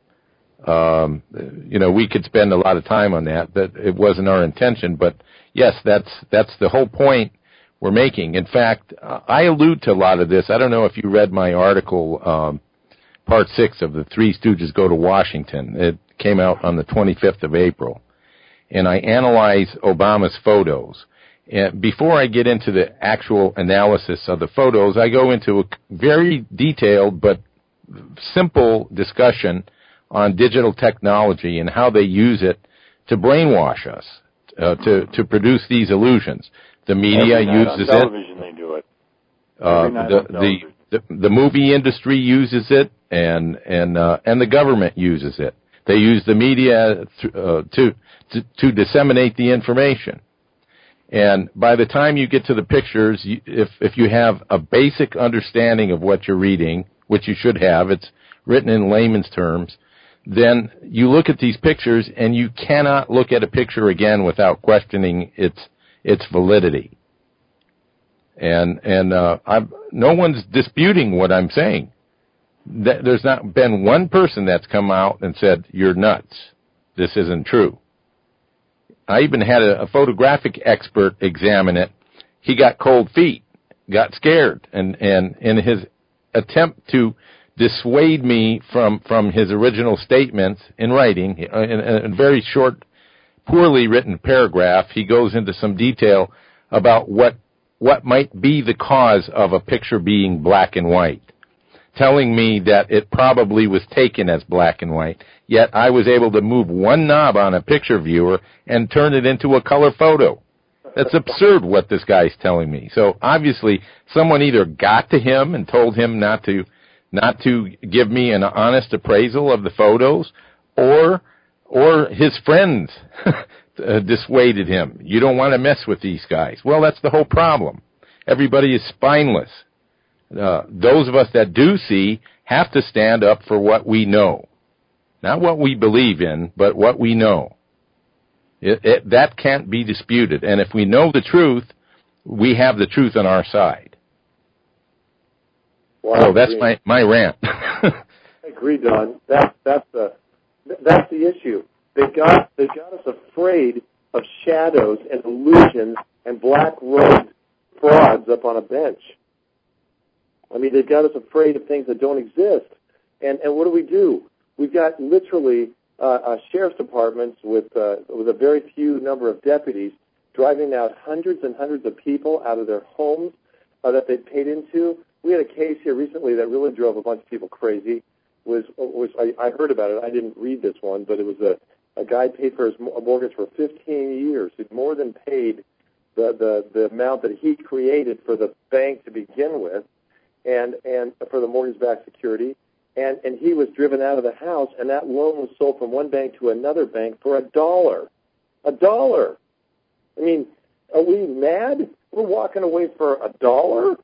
We could spend a lot of time on that, but it wasn't our intention. But yes, that's the whole point we're making. In fact, I allude to a lot of this. I don't know if you read my article, Part 6 of the Three Stooges Go to Washington. It came out on the 25th of April. And I analyze Obama's photos. And before I get into the actual analysis of the photos, I go into a very detailed but simple discussion on digital technology and how they use it to brainwash us, to produce these illusions. The media uses it. Television, they do it. The movie industry uses it, and the government uses it. They use the media to disseminate the information. And by the time you get to the pictures, if you have a basic understanding of what you're reading, which you should have, it's written in layman's terms, then you look at these pictures and you cannot look at a picture again without questioning its validity. And no one's disputing what I'm saying. There's not been one person that's come out and said, "You're nuts. This isn't true." I even had a photographic expert examine it. He got cold feet, got scared, and in his attempt to dissuade me from his original statements in writing. In a very short, poorly written paragraph, he goes into some detail about what might be the cause of a picture being black and white, telling me that it probably was taken as black and white, yet I was able to move one knob on a picture viewer and turn it into a color photo. That's absurd what this guy's telling me. So obviously someone either got to him and told him not to give me an honest appraisal of the photos, or his friends dissuaded him. You don't want to mess with these guys. Well, that's the whole problem. Everybody is spineless. Those of us that do see have to stand up for what we know. Not what we believe in, but what we know. That can't be disputed. And if we know the truth, we have the truth on our side. Well, so that's my rant. I agree, Don. That's the issue. They got us afraid of shadows and illusions and black-robed frauds up on a bench. I mean, they've got us afraid of things that don't exist. And what do? We've got literally sheriff's departments with a very few number of deputies driving out hundreds and hundreds of people out of their homes that they paid into. We had a case here recently that really drove a bunch of people crazy. I heard about it. I didn't read this one, but it was a guy paid for his mortgage for 15 years. He'd more than paid the amount that he created for the bank to begin with, and for the mortgage-backed security. And he was driven out of the house, and that loan was sold from one bank to another bank for $1. $1. I mean, are we mad? We're walking away for $1,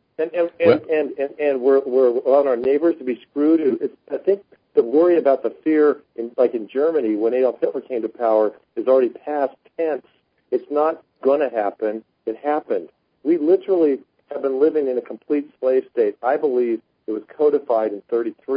and we're allowing our neighbors to be screwed. I think the worry about the fear, like in Germany when Adolf Hitler came to power, is already past tense. It's not going to happen. It happened. We literally have been living in a complete slave state. I believe it was codified in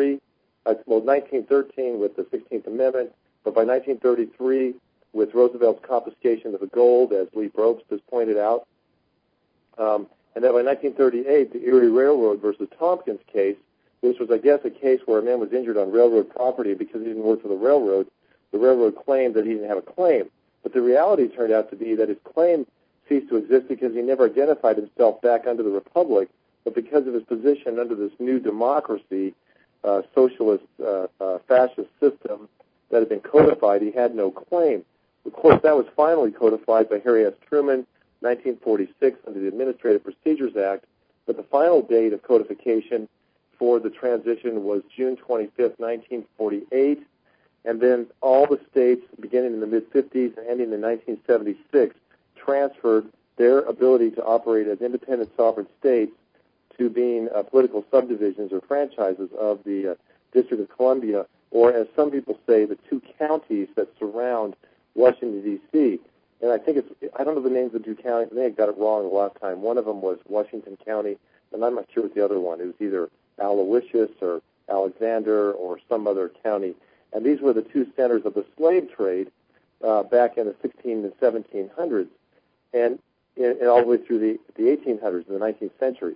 1913 with the 16th Amendment, but by 1933 with Roosevelt's confiscation of the gold, as Lee Probst has pointed out. And then by 1938, the Erie Railroad versus Tompkins case, which was, I guess, a case where a man was injured on railroad property because he didn't work for the railroad claimed that he didn't have a claim. But the reality turned out to be that his claim ceased to exist because he never identified himself back under the Republic, but because of his position under this new democracy, socialist, fascist system that had been codified, he had no claim. Of course, that was finally codified by Harry S. Truman, 1946, under the Administrative Procedures Act, but the final date of codification for the transition was June 25th, 1948, and then all the states, beginning in the mid-50s and ending in 1976, transferred their ability to operate as independent sovereign states to being political subdivisions or franchises of the District of Columbia, or as some people say, the two counties that surround Washington, D.C. And I don't know the names of the two counties. I think I got it wrong the last time. One of them was Washington County, and I'm not sure what the other one. It was either Aloysius or Alexander or some other county. And these were the two centers of the slave trade back in the 16 and 1700s, and all the way through the 1800s in the 19th century.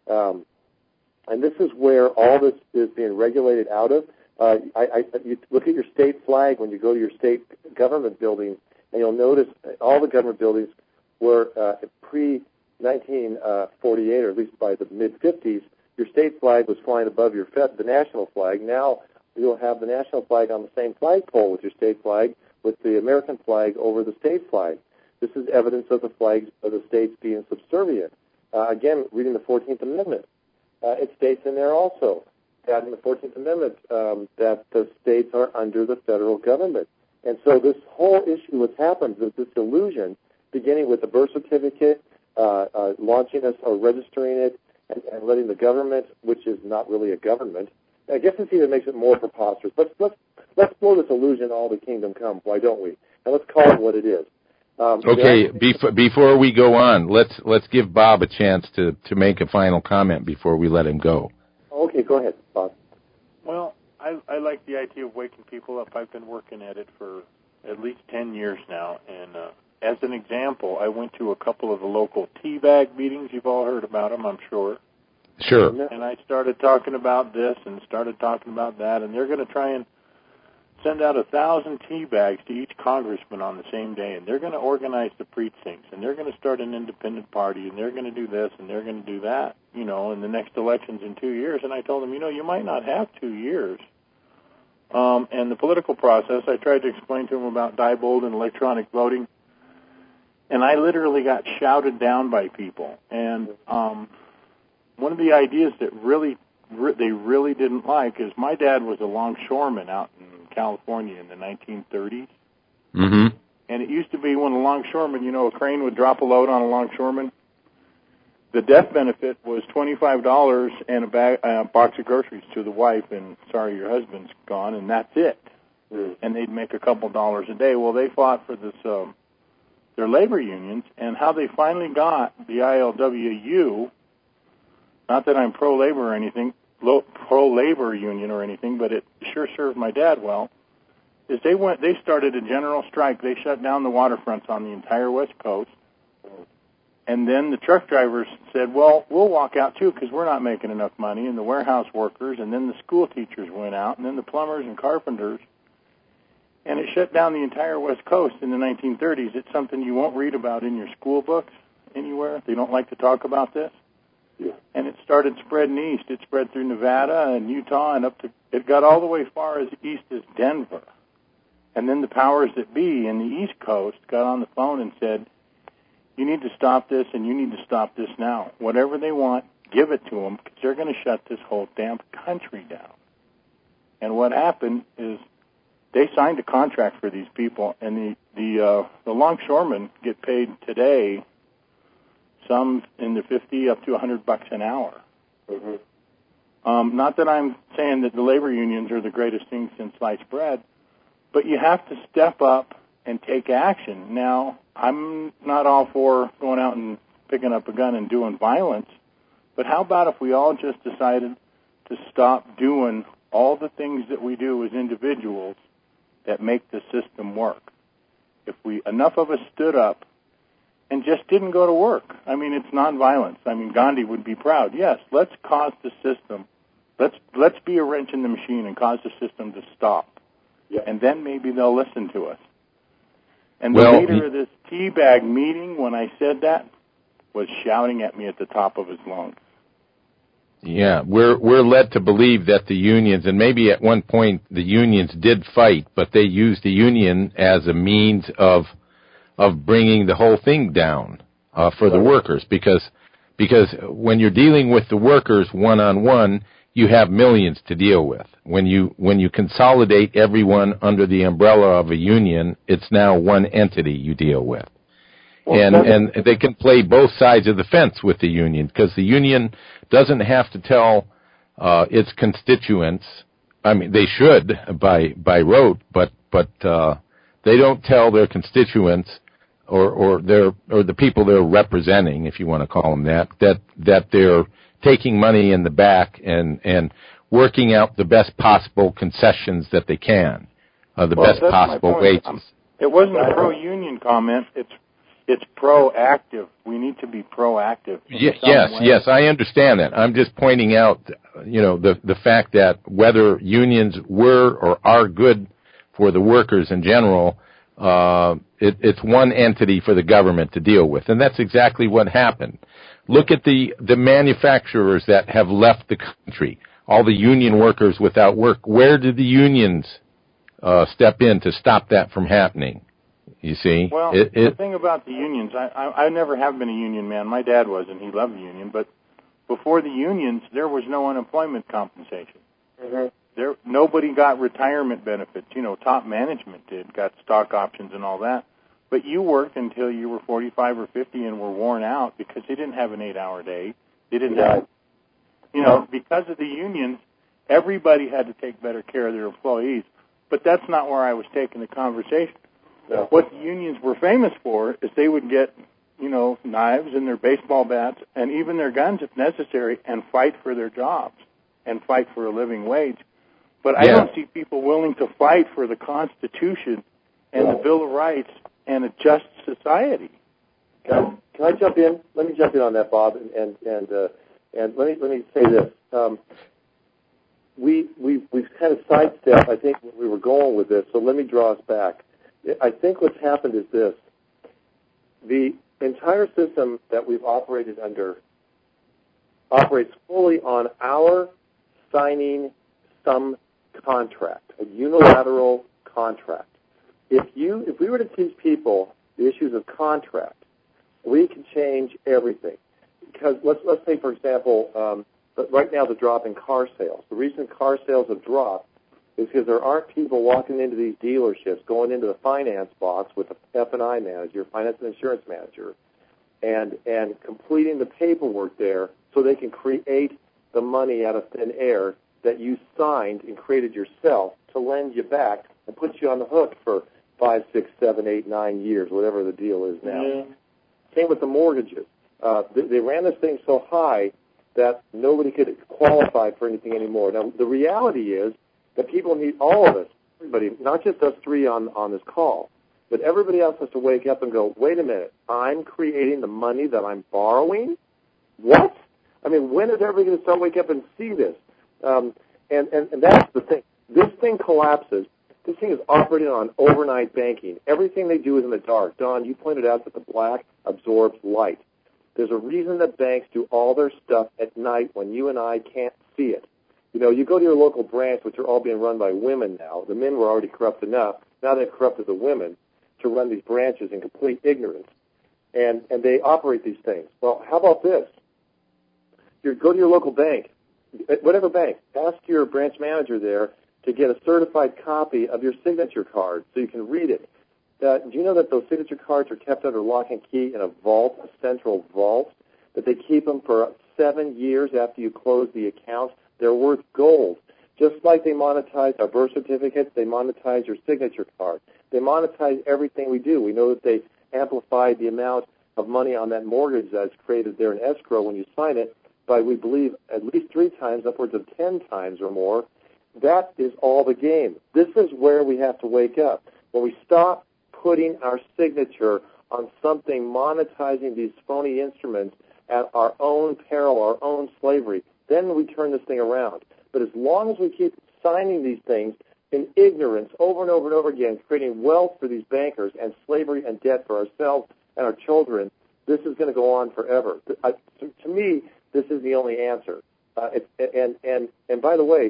And this is where all this is being regulated out of. You look at your state flag when you go to your state government buildings, and you'll notice all the government buildings were pre-1948, or at least by the mid-50s, your state flag was flying above the national flag. Now you'll have the national flag on the same flagpole with your state flag, with the American flag over the state flag. This is evidence of the flags of the states being subservient. Again, reading the 14th Amendment, it states in there also that in the 14th Amendment that the states are under the federal government. And so this whole issue, what's happened is this illusion, beginning with the birth certificate, launching us or registering it, and letting the government, which is not really a government, I guess this even makes it more preposterous. Let's blow this illusion all to kingdom come. Why don't we? And let's call it what it is. Okay, before we go on, let's give Bob a chance to make a final comment before we let him go. Okay, go ahead, Bob. Well, I like the idea of waking people up. I've been working at it for at least 10 years now, and as an example, I went to a couple of the local teabag meetings. You've all heard about them, I'm sure. Sure. And I started talking about this and started talking about that, and they're going to try and send out 1,000 tea bags to each congressman on the same day, and they're going to organize the precincts, and they're going to start an independent party, and they're going to do this, and they're going to do that, in the next elections in 2 years. And I told them, you might not have 2 years. And the political process, I tried to explain to them about Diebold and electronic voting, and I literally got shouted down by people. And one of the ideas that they really didn't like is my dad was a longshoreman out in California in the 1930s. Mm-hmm. And it used to be when a longshoreman, a crane would drop a load on a longshoreman, the death benefit was $25 and a box of groceries to the wife, and sorry, your husband's gone, and that's it. Mm. And they'd make a couple dollars a day. Well, they fought for this, their labor unions, and how they finally got the ILWU, not that I'm pro-labor or anything, pro-labor union or anything, but it sure served my dad well, is they started a general strike. They shut down the waterfronts on the entire West Coast. And then the truck drivers said, well, we'll walk out too because we're not making enough money, and the warehouse workers, and then the school teachers went out, and then the plumbers and carpenters. And it shut down the entire West Coast in the 1930s. It's something you won't read about in your school books anywhere. They don't like to talk about this. Yeah. And it started spreading east. It spread through Nevada and Utah, and it got all the way far as east as Denver. And then the powers that be in the East Coast got on the phone and said, you need to stop this, and you need to stop this now. Whatever they want, give it to them, because they're going to shut this whole damn country down. And what happened is they signed a contract for these people, and the longshoremen get paid today, some in the 50 up to $100 an hour. Mm-hmm. Not that I'm saying that the labor unions are the greatest thing since sliced bread, but you have to step up and take action. Now, I'm not all for going out and picking up a gun and doing violence, but how about if we all just decided to stop doing all the things that we do as individuals that make the system work? If enough of us stood up and just didn't go to work. I mean, it's nonviolence. I mean, Gandhi would be proud. Yes, let's cause the system. Let's be a wrench in the machine and cause the system to stop. Yeah. And then maybe they'll listen to us. And the leader of this teabag meeting, when I said that, was shouting at me at the top of his lungs. Yeah, we're led to believe that the unions, and maybe at one point the unions did fight, but they used the union as a means of bringing the whole thing down for the workers, because when you're dealing with the workers one-on-one, you have millions to deal with. When you consolidate everyone under the umbrella of a union, it's now one entity you deal with. And they can play both sides of the fence with the union, because the union doesn't have to tell its constituents. I mean, they should by rote, but they don't tell their constituents or the people they're representing, if you want to call them that they're taking money in the back and working out the best possible concessions that they can, the best possible wages. It wasn't a pro-union comment. It's proactive. We need to be proactive. Yes, I understand that. I'm just pointing out, the fact that whether unions were or are good for the workers in general, it's one entity for the government to deal with, and that's exactly what happened. Look at the manufacturers that have left the country, all the union workers without work. Where did the unions step in to stop that from happening? You see? Well, the thing about the unions, I never have been a union man. My dad was, and he loved the union. But before the unions, there was no unemployment compensation. Mm-hmm. Nobody got retirement benefits. Top management got stock options and all that. But you worked until you were 45 or 50 and were worn out because they didn't have an 8-hour day. They didn't have, because of the unions, everybody had to take better care of their employees. But that's not where I was taking the conversation. No. What the unions were famous for is they would get, knives and their baseball bats and even their guns if necessary and fight for their jobs and fight for a living wage. But I don't see people willing to fight for the Constitution and the Bill of Rights and a just society. Can I jump in? Let me jump in on that, Bob, and And let me say this. We've kind of sidestepped, I think, where we were going with this, so let me draw us back. I think what's happened is this. The entire system that we've operated under operates fully on our signing some contract, a unilateral contract. If we were to teach people the issues of contract, we can change everything. Because let's say, for example, right now the drop in car sales. The reason car sales have dropped is because there aren't people walking into these dealerships, going into the finance box with the F&I manager, finance and insurance manager, and completing the paperwork there so they can create the money out of thin air that you signed and created yourself to lend you back and put you on the hook for 5, 6, 7, 8, 9 years, whatever the deal is now. Mm-hmm. Same with the mortgages. They ran this thing so high that nobody could qualify for anything anymore. Now, the reality is that people need, all of us, everybody, not just us three on this call, but everybody else has to wake up and go, wait a minute, I'm creating the money that I'm borrowing? What? I mean, when is everybody going to start waking up and see this? And that's the thing. This thing collapses. This thing is operating on overnight banking. Everything they do is in the dark. Don, you pointed out that the black absorbs light. There's a reason that banks do all their stuff at night when you and I can't see it. You know, you go to your local branch, which are all being run by women now. The men were already corrupt enough. Now they've corrupted the women to run these branches in complete ignorance. And they operate these things. Well, how about this? You go to your local bank, whatever bank, ask your branch manager there to get a certified copy of your signature card so you can read it. Do you know that those signature cards are kept under lock and key in a vault, a central vault, that they keep them for 7 years after you close the account? They're worth gold. Just like they monetize our birth certificates, they monetize your signature card. They monetize everything we do. We know that they amplified the amount of money on that mortgage that's created there in escrow when you sign it by, we believe, at least 3 times, upwards of 10 times or more. That is all the game. This is where we have to wake up. When we stop putting our signature on something, monetizing these phony instruments at our own peril, our own slavery, then we turn this thing around. But as long as we keep signing these things in ignorance over and over and over again, creating wealth for these bankers and slavery and debt for ourselves and our children, this is going to go on forever. To me, this is the only answer. And by the way,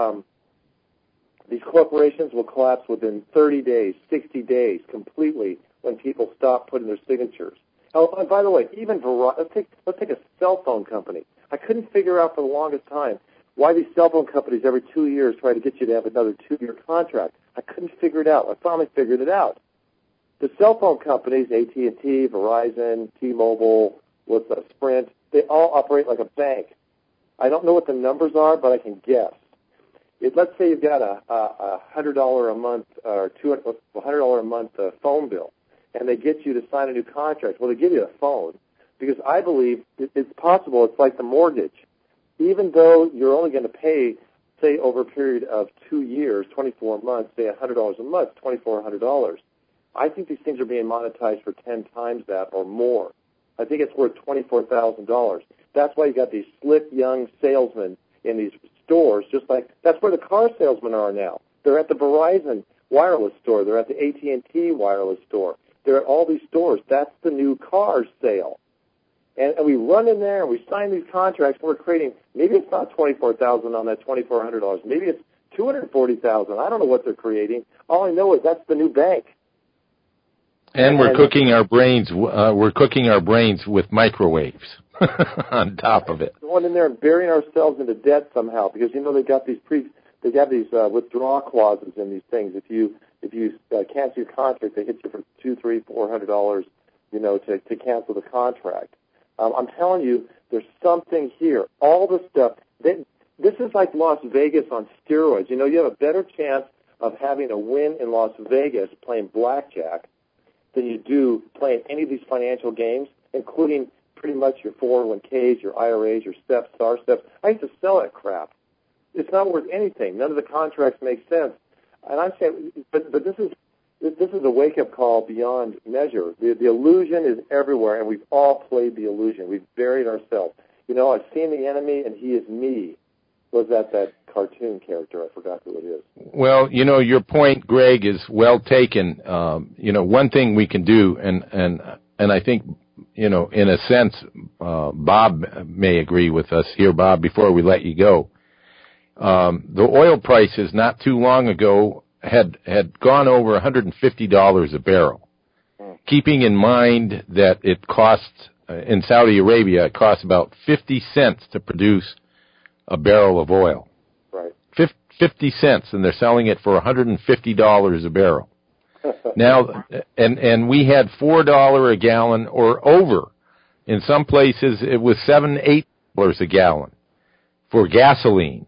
these corporations will collapse within 30 days, 60 days, completely when people stop putting their signatures. Oh, and by the way, even let's take a cell phone company. I couldn't figure out for the longest time why these cell phone companies every 2 years try to get you to have another 2-year contract. I couldn't figure it out. I finally figured it out. The cell phone companies, AT&T, Verizon, T-Mobile, Sprint, they all operate like a bank. I don't know what the numbers are, but I can guess. Let's say you've got a $100 a month or $100 a month phone bill, and they get you to sign a new contract. Well, they give you a phone because I believe it's possible. It's like the mortgage. Even though you're only going to pay, say, over a period of 2 years, 24 months, say $100 a month, $2,400. I think these things are being monetized for 10 times that or more. I think it's worth $24,000. That's why you got these slick young salesmen in these stores, just like that's where the car salesmen are now. They're at the Verizon wireless store. They're at the AT&T wireless store. They're at all these stores. That's the new car sale. And we run in there and we sign these contracts. And we're creating, maybe it's not $24,000 on that $2,400. Maybe it's $240,000. I don't know what they're creating. All I know is that's the new bank. And we're cooking our brains. We're cooking our brains with microwaves on top of it. Going in there and burying ourselves into debt somehow, because you know they got these withdrawal clauses in these things. If you cancel your contract, they hit you for $200, $300, $400, to cancel the contract. I'm telling you, there's something here. All the stuff. This is like Las Vegas on steroids. You have a better chance of having a win in Las Vegas playing blackjack than you do playing any of these financial games, including pretty much your 401ks, your IRAs, your SEPs, SAR SEPs. I used to sell that crap. It's not worth anything. None of the contracts make sense. And I'm saying, but this is a wake-up call beyond measure. The illusion is everywhere, and we've all played the illusion. We've buried ourselves. I've seen the enemy and he is me. Was that cartoon character? I forgot who it is. Well, your point, Greg, is well taken. One thing we can do, and I think, in a sense, Bob may agree with us here, Bob, before we let you go. The oil prices not too long ago had gone over $150 a barrel. Keeping in mind that it costs, in Saudi Arabia, it costs about 50 cents to produce a barrel of oil. Right. 50 cents, and they're selling it for $150 a barrel. Now, and we had $4 a gallon or over. In some places, it was $7, $8 a gallon for gasoline.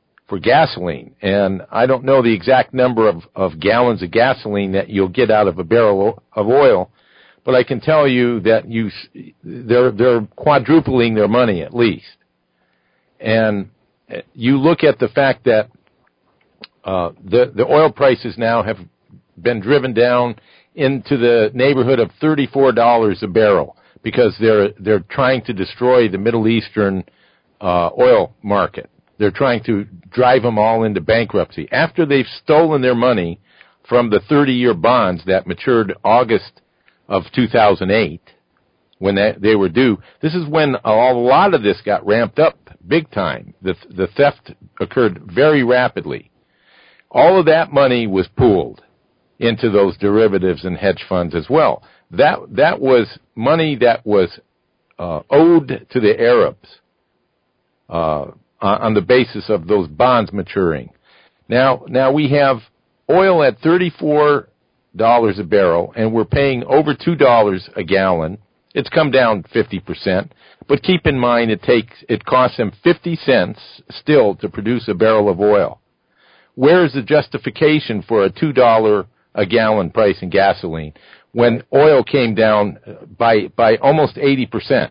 And I don't know the exact number of gallons of gasoline that you'll get out of a barrel of oil, but I can tell you that they're quadrupling their money at least. And you look at the fact that the oil prices now have been driven down into the neighborhood of $34 a barrel because they're trying to destroy the Middle Eastern oil market. They're trying to drive them all into bankruptcy. After they've stolen their money from the 30-year bonds that matured August of 2008, when they were due, this is when a lot of this got ramped up big time. The theft occurred very rapidly. All of that money was pooled into those derivatives and hedge funds as well. That was money that was owed to the Arabs on the basis of those bonds maturing. Now we have oil at $34 a barrel, and we're paying over $2 a gallon. It's come down 50%, but keep in mind it costs them 50 cents still to produce a barrel of oil. Where is the justification for a $2 a gallon price in gasoline when oil came down by almost 80%?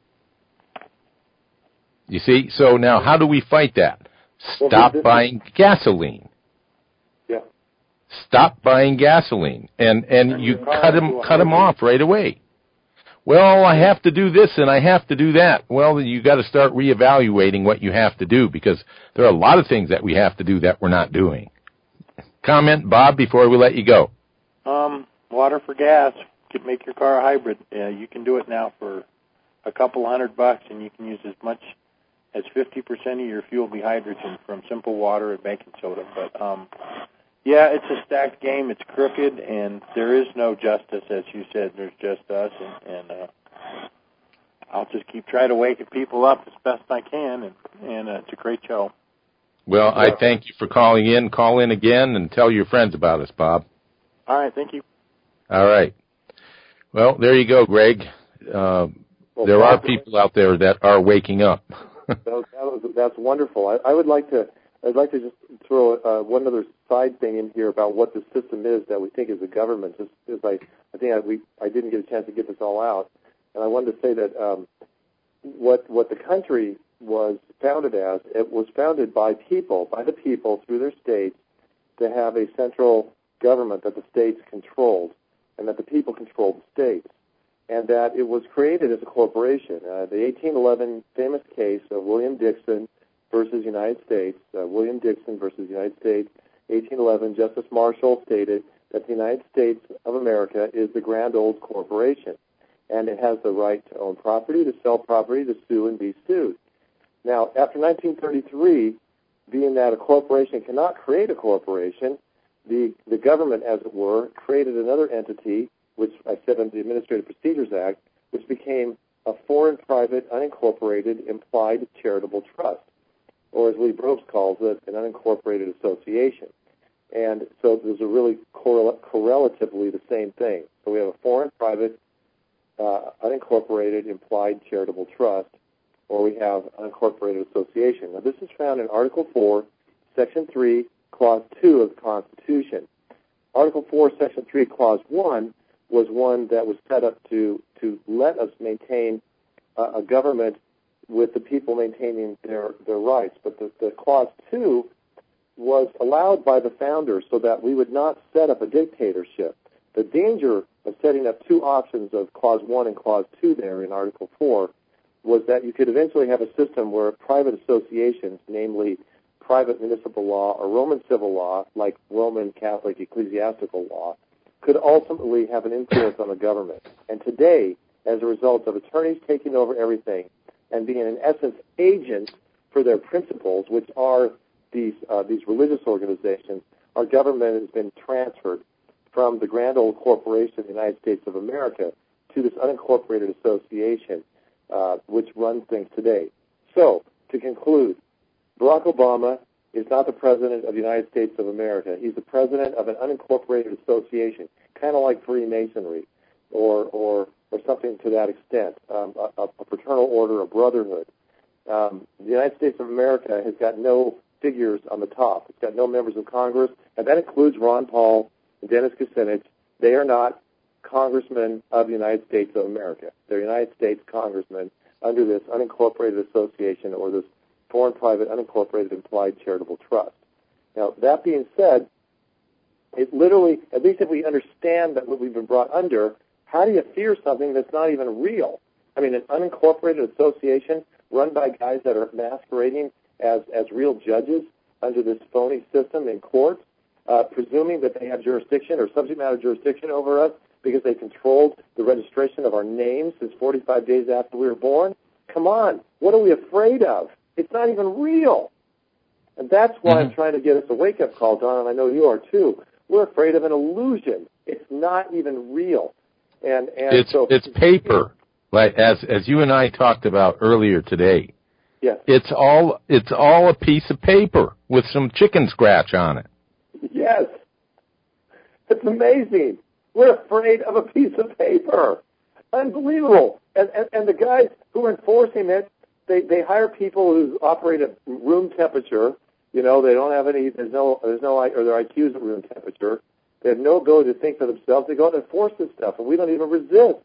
You see? So now how do we fight that? Stop buying gasoline. Yeah. Stop buying gasoline. And you cut them off right away. Well, I have to do this and I have to do that. Well, you got to start reevaluating what you have to do because there are a lot of things that we have to do that we're not doing. Comment, Bob, before we let you go. Water for gas. You can make your car a hybrid. You can do it now for a couple $100, and you can use as much as 50% of your fuel be hydrogen from simple water and baking soda. But yeah, it's a stacked game. It's crooked, and there is no justice, as you said. There's just us, and I'll just keep trying to wake people up as best I can, and it's a great show. Well, I thank you for calling in. Call in again and tell your friends about us, Bob. All right, thank you. All right. Well, there you go, Greg. There are people out there that are waking up. That's wonderful. I'd like to just throw one other side thing in here about what the system is that we think is a government. I didn't get a chance to get this all out, and I wanted to say that what the country was founded as, it was founded by the people through their states to have a central government that the states controlled, and that the people controlled the states, and that it was created as a corporation. The 1811 famous case of William Dixon versus United States, William Dixon versus United States, 1811, Justice Marshall stated that the United States of America is the grand old corporation, and it has the right to own property, to sell property, to sue and be sued. Now, after 1933, being that a corporation cannot create a corporation, the government, as it were, created another entity, which I said under the Administrative Procedures Act, which became a foreign, private, unincorporated, implied charitable trust, or as Lee Brobst calls it, an unincorporated association. And so there's a really correlatively the same thing. So we have a foreign, private, unincorporated, implied charitable trust, or we have unincorporated association. Now, this is found in Article 4, Section 3, Clause 2 of the Constitution. Article 4, Section 3, Clause 1 was one that was set up to let us maintain a government with the people maintaining their rights. But the Clause 2 was allowed by the founders so that we would not set up a dictatorship. The danger of setting up two options of Clause 1 and Clause 2 there in Article 4 was that you could eventually have a system where private associations, namely private municipal law or Roman civil law, like Roman Catholic ecclesiastical law, could ultimately have an influence on the government. And today, as a result of attorneys taking over everything and being, in essence, agents for their principles, which are these religious organizations, our government has been transferred from the grand old corporation of the United States of America to this unincorporated association, which runs things today. So, to conclude, Barack Obama is not the president of the United States of America. He's the president of an unincorporated association, kind of like Freemasonry or something to that extent, a fraternal order, a brotherhood. The United States of America has got no figures on the top. It's got no members of Congress, and that includes Ron Paul and Dennis Kucinich. They are not congressmen of the United States of America. They're United States congressmen under this unincorporated association or this foreign private unincorporated implied charitable trust. Now, that being said, it literally, at least if we understand that what we've been brought under, how do you fear something that's not even real? I mean, an unincorporated association run by guys that are masquerading as real judges under this phony system in courts, presuming that they have jurisdiction or subject matter jurisdiction over us because they controlled the registration of our names since 45 days after we were born. Come on, what are we afraid of? It's not even real. And that's why I'm trying to get us a wake-up call, Don, and I know you are too. We're afraid of an illusion. It's not even real. And it's paper, like as you and I talked about earlier today. Yes. It's all a piece of paper with some chicken scratch on it. Yes. It's amazing. We're afraid of a piece of paper. Unbelievable. And the guys who are enforcing it, they hire people who operate at room temperature. You know, they don't have any, there's no, or their IQ's at room temperature. They have no ability to think for themselves. They go out and enforce this stuff, and we don't even resist.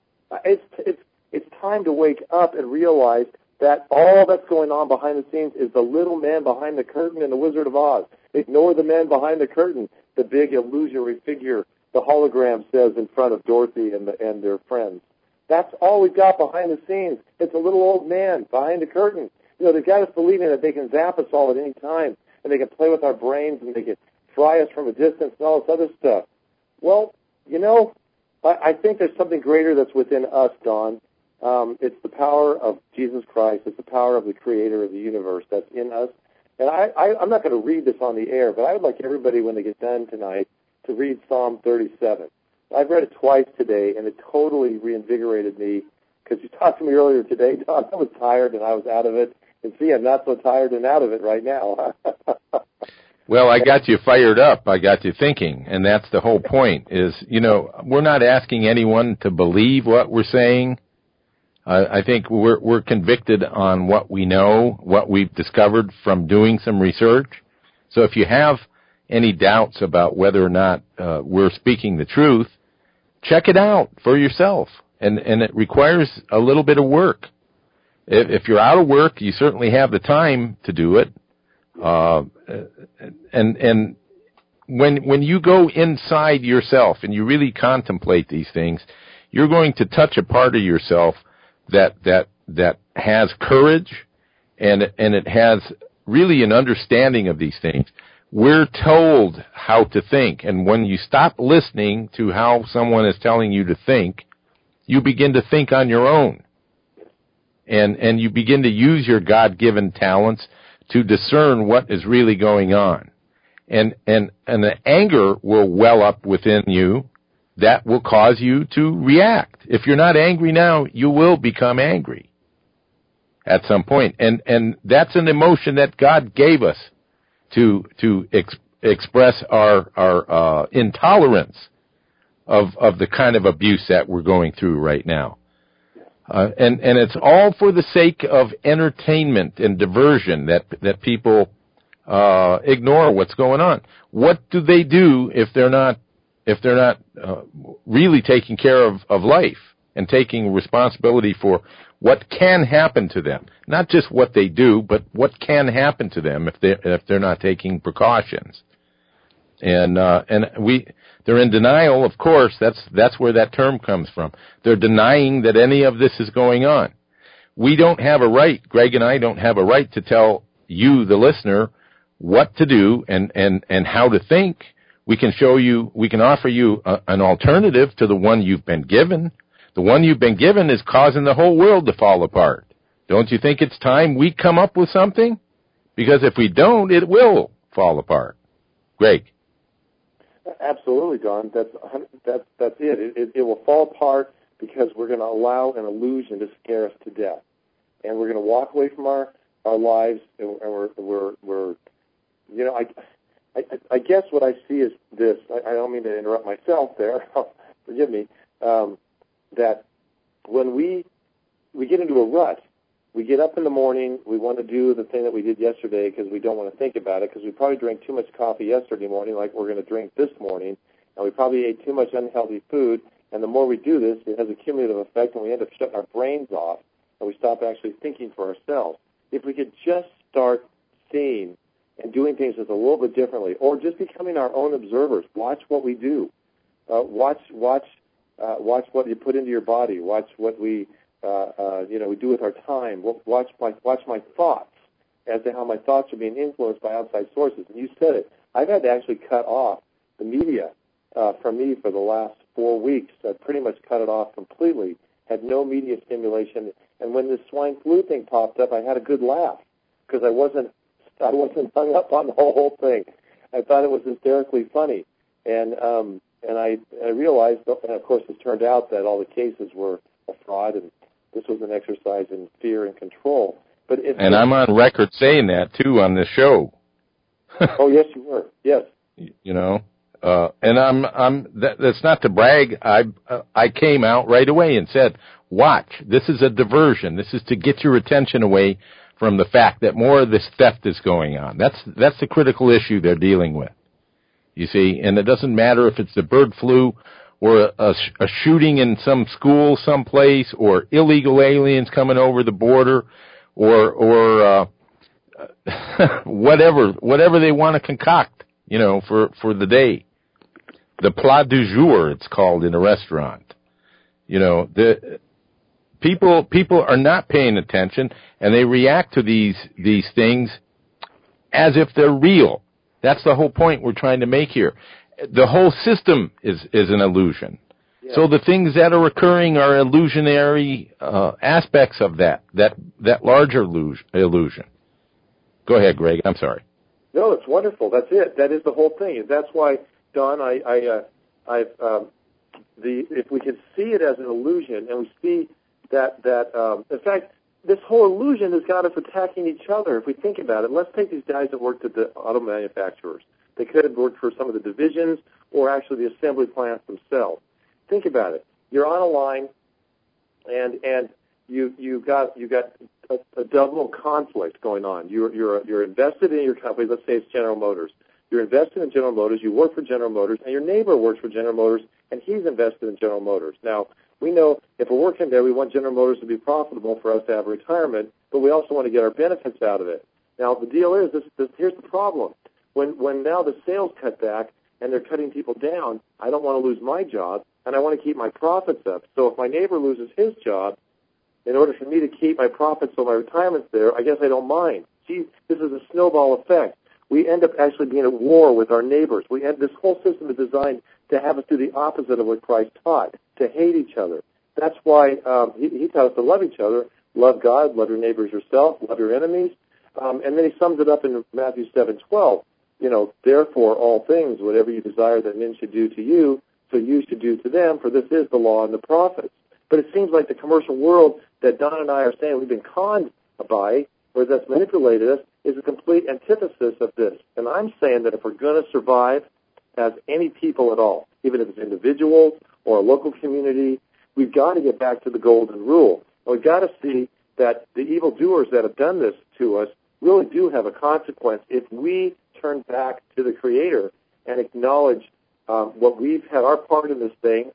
It's time to wake up and realize that all that's going on behind the scenes is the little man behind the curtain in The Wizard of Oz. Ignore the man behind the curtain, the big illusory figure the hologram says in front of Dorothy and their friends. That's all we've got behind the scenes. It's a little old man behind the curtain. You know, they've got us believing that they can zap us all at any time, and they can play with our brains, and they can fry us from a distance and all this other stuff. Well, you know, I think there's something greater that's within us, Don. It's the power of Jesus Christ. It's the power of the Creator of the universe that's in us. And I'm not going to read this on the air, but I would like everybody, when they get done tonight, to read Psalm 37. I've read it twice today, and it totally reinvigorated me, because you talked to me earlier today, Don. I was tired, and I was out of it. And see, I'm not so tired and out of it right now. Well, I got you fired up. I got you thinking, and that's the whole point is, you know, we're not asking anyone to believe what we're saying. I think we're convicted on what we know, what we've discovered from doing some research. So if you have any doubts about whether or not we're speaking the truth, check it out for yourself. And it requires a little bit of work. If you're out of work, you certainly have the time to do it. And when you go inside yourself and you really contemplate these things, you're going to touch a part of yourself that has courage and it has really an understanding of these things. We're told how to think, and when you stop listening to how someone is telling you to think, you begin to think on your own. And you begin to use your God-given talents to discern what is really going on. And the anger will well up within you that will cause you to react. If you're not angry now, you will become angry at some point. And that's an emotion that God gave us to express our intolerance of the kind of abuse that we're going through right now. And it's all for the sake of entertainment and diversion that people ignore what's going on. What do they do if they're not really taking care of life and taking responsibility for what can happen to them? Not just what they do, but what can happen to them if they're not taking precautions. And they're in denial, of course. That's where that term comes from. They're denying that any of this is going on. we don't have a right, Greg and I don't have a right to tell you, the listener, what to do and how to think. We can offer you an alternative to the one you've been given. The one you've been given is causing the whole world to fall apart. Don't you think it's time we come up with something? Because if we don't, it will fall apart. Greg. Absolutely, Don. That's it. It will fall apart because we're going to allow an illusion to scare us to death, and we're going to walk away from our lives, and we're I guess what I see is this. I don't mean to interrupt myself there. Forgive me. That when we get into a rut, we get up in the morning, we want to do the thing that we did yesterday because we don't want to think about it because we probably drank too much coffee yesterday morning like we're going to drink this morning, and we probably ate too much unhealthy food, and the more we do this, it has a cumulative effect, and we end up shutting our brains off, and we stop actually thinking for ourselves. If we could just start seeing and doing things just a little bit differently, or just becoming our own observers, watch what we do, watch what you put into your body, watch what we do with our time. Watch my thoughts as to how my thoughts are being influenced by outside sources. And you said it. I've had to actually cut off the media from me for the last 4 weeks. I pretty much cut it off completely. Had no media stimulation. And when this swine flu thing popped up, I had a good laugh because I wasn't hung up on the whole thing. I thought it was hysterically funny. And I realized, and of course it turned out that all the cases were a fraud, and this was an exercise in fear and control. And I'm on record saying that too on this show. Oh yes, you were. Yes. And that's not to brag. I came out right away and said, "Watch. This is a diversion. This is to get your attention away from the fact that more of this theft is going on." That's the critical issue they're dealing with. You see, and it doesn't matter if it's the bird flu or a shooting in some school someplace, or illegal aliens coming over the border, or whatever they want to concoct, for the day. The plat du jour, it's called in a restaurant. The people are not paying attention, and they react to these things as if they're real. That's the whole point we're trying to make here. The whole system is an illusion. Yeah. So the things that are occurring are illusionary aspects of that larger illusion. Go ahead, Greg. I'm sorry. No, it's wonderful. That's it. That is the whole thing. That's why, Don, if we can see it as an illusion, and we see that in fact, this whole illusion has got us attacking each other. If we think about it, let's take these guys that worked at the auto manufacturers. They could have worked for some of the divisions or actually the assembly plants themselves. Think about it. You're on a line, and you got a double conflict going on. You're invested in your company. Let's say it's General Motors. You're invested in General Motors. You work for General Motors, and your neighbor works for General Motors, and he's invested in General Motors. Now, we know if we're working there, we want General Motors to be profitable for us to have retirement, but we also want to get our benefits out of it. Now, the deal is, here's the problem. When now the sales cut back and they're cutting people down, I don't want to lose my job, and I want to keep my profits up. So if my neighbor loses his job, in order for me to keep my profits so my retirement's there, I guess I don't mind. See, this is a snowball effect. We end up actually being at war with our neighbors. This whole system is designed to have us do the opposite of what Christ taught, to hate each other. That's why he taught us to love each other, love God, love your neighbors yourself, love your enemies. And then he sums it up in Matthew 7:12. Therefore all things, whatever you desire that men should do to you, so you should do to them, for this is the law and the prophets. But it seems like the commercial world that Don and I are saying we've been conned by, or that's manipulated us, is a complete antithesis of this. And I'm saying that if we're going to survive as any people at all, even if it's individuals or a local community, we've got to get back to the golden rule. And we've got to see that the evildoers that have done this to us really do have a consequence if we turn back to the Creator and acknowledge what we've had our part in this thing,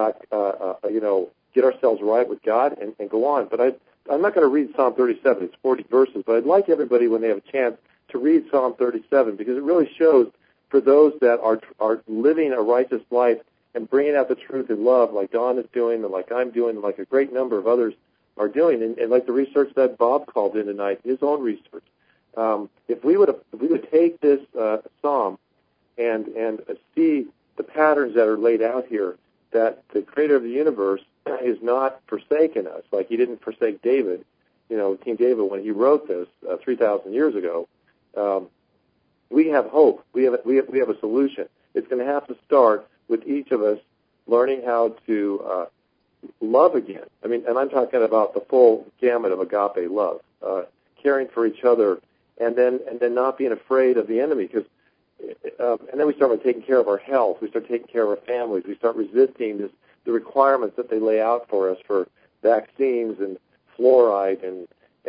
get ourselves right with God and go on. But I'm not going to read Psalm 37. It's 40 verses, but I'd like everybody, when they have a chance, to read Psalm 37, because it really shows for those that are living a righteous life and bringing out the truth in love, like Don is doing, and like I'm doing, and like a great number of others are doing, and like the research that Bob called in tonight, his own research. If we would take this psalm and see the patterns that are laid out here, that the Creator of the universe is not forsaken us, like He didn't forsake David, King David, when he wrote this 3,000 years ago. We have hope. We have a solution. It's going to have to start with each of us learning how to love again. And I'm talking about the full gamut of agape love, caring for each other, and then not being afraid of the enemy. And then we start with taking care of our health. We start taking care of our families. We start resisting the requirements that they lay out for us for vaccines and fluoride and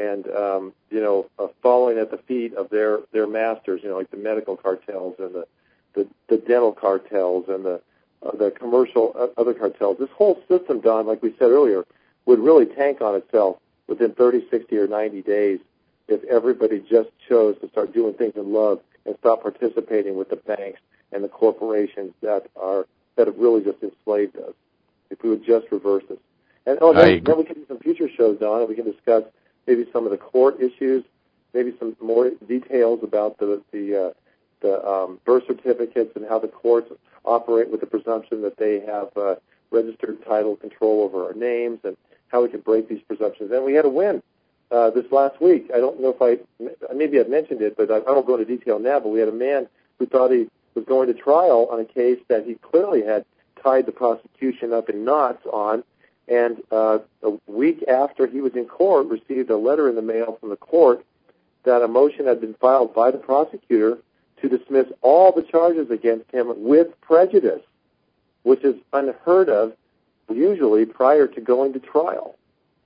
falling at the feet of their masters, like the medical cartels and the dental cartels and the commercial other cartels. This whole system, Don, like we said earlier, would really tank on itself within 30, 60, or 90 days if everybody just chose to start doing things in love and stop participating with the banks and the corporations that have really just enslaved us. If we would just reverse this. And then we can do some future shows, Don, and we can discuss maybe some of the court issues, maybe some more details about the birth certificates and how the courts operate with the presumption that they have registered title control over our names, and how we can break these presumptions. And we had a win this last week. I don't know if maybe I've mentioned it, but I won't go into detail now, but we had a man who thought he was going to trial on a case that he clearly had tied the prosecution up in knots on, and a week after he was in court, received a letter in the mail from the court that a motion had been filed by the prosecutor to dismiss all the charges against him with prejudice, which is unheard of usually prior to going to trial.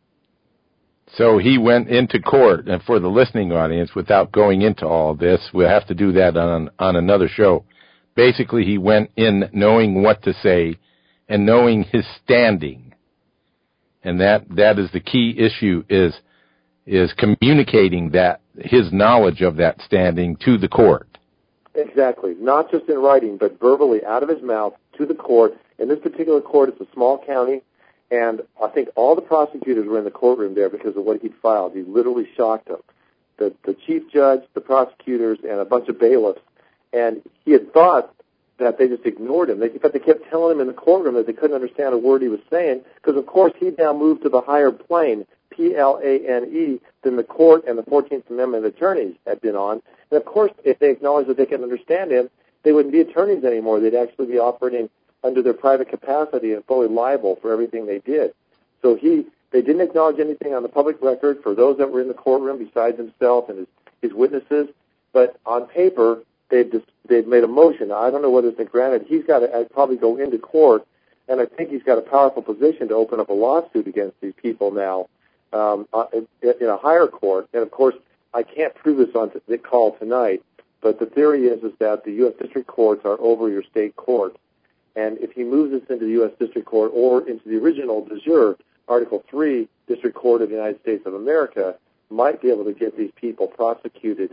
So he went into court, and for the listening audience, without going into all of this, we'll have to do that on another show. Basically, he went in knowing what to say and knowing his standing. And that is the key issue, is communicating that, his knowledge of that standing to the court. Exactly. Not just in writing, but verbally out of his mouth to the court. In this particular court, it's a small county, and I think all the prosecutors were in the courtroom there because of what he filed. He literally shocked them. The chief judge, the prosecutors, and a bunch of bailiffs. And he had thought that they just ignored him. In fact, they kept telling him in the courtroom that they couldn't understand a word he was saying because, of course, he now moved to the higher plane, PLANE, than the court and the 14th Amendment attorneys had been on. And, of course, if they acknowledged that they could understand him, they wouldn't be attorneys anymore. They'd actually be operating under their private capacity and fully liable for everything they did. So they didn't acknowledge anything on the public record for those that were in the courtroom besides himself and his witnesses. But on paper, they've made a motion. Now, I don't know whether it's been granted. He's got to probably go into court, and I think he's got a powerful position to open up a lawsuit against these people now in a higher court. And, of course, I can't prove this on the call tonight, but the theory is that the U.S. district courts are over your state court. And if he moves this into the U.S. District Court or into the original de jure, Article 3, District Court of the United States of America, might be able to get these people prosecuted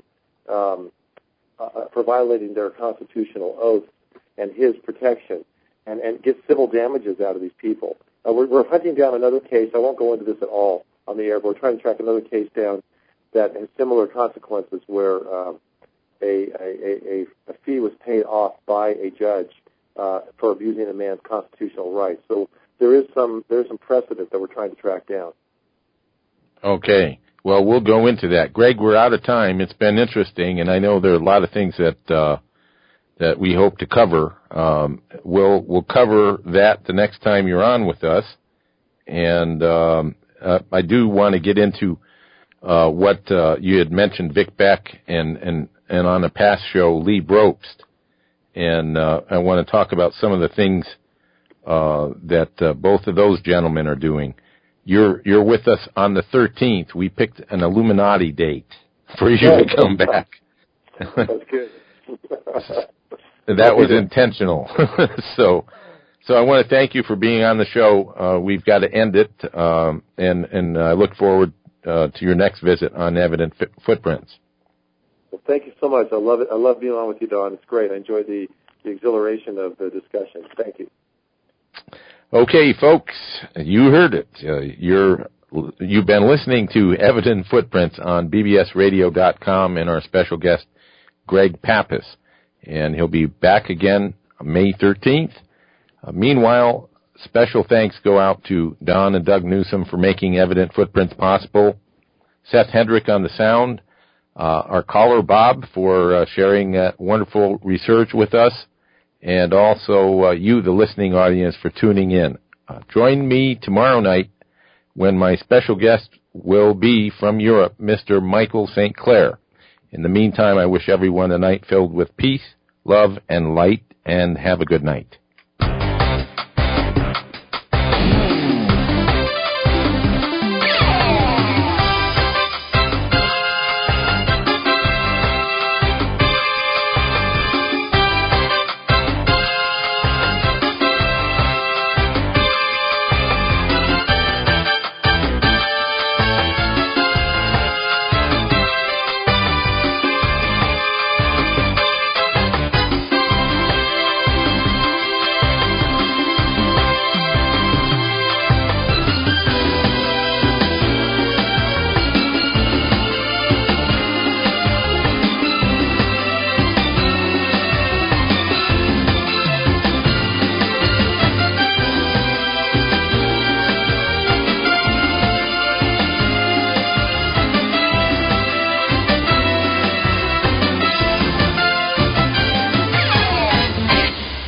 for violating their constitutional oath and his protection and get civil damages out of these people. We're hunting down another case. I won't go into this at all on the air, but we're trying to track another case down that has similar consequences where a fee was paid off by a judge for abusing a man's constitutional rights. So there's some precedent that we're trying to track down. Okay. Well, we'll go into that. Greg, we're out of time. It's been interesting, and I know there are a lot of things that we hope to cover. We'll cover that the next time you're on with us. And I do want to get into what you had mentioned, Vic Beck, and on a past show, Lee Brobst. And I want to talk about some of the things that both of those gentlemen are doing. You're with us on the 13th. We picked an Illuminati date for you to come back. That's good. That was intentional. So I want to thank you for being on the show. We've got to end it, and I look forward to your next visit on Evident Footprints. Well, thank you so much. I love it. I love being on with you, Don. It's great. I enjoy the exhilaration of the discussion. Thank you. Okay, folks, you heard it. Your You've been listening to Evident Footprints on bbsradio.com and our special guest, Greg Pappas. And he'll be back again May 13th. Meanwhile, special thanks go out to Don and Doug Newsom for making Evident Footprints possible, Seth Hendrick on the sound, our caller Bob for sharing wonderful research with us, and also you, the listening audience, for tuning in. Join me tomorrow night when my special guest will be from Europe, Mr. Michael St. Clair. In the meantime, I wish everyone a night filled with peace, love, and light, and have a good night.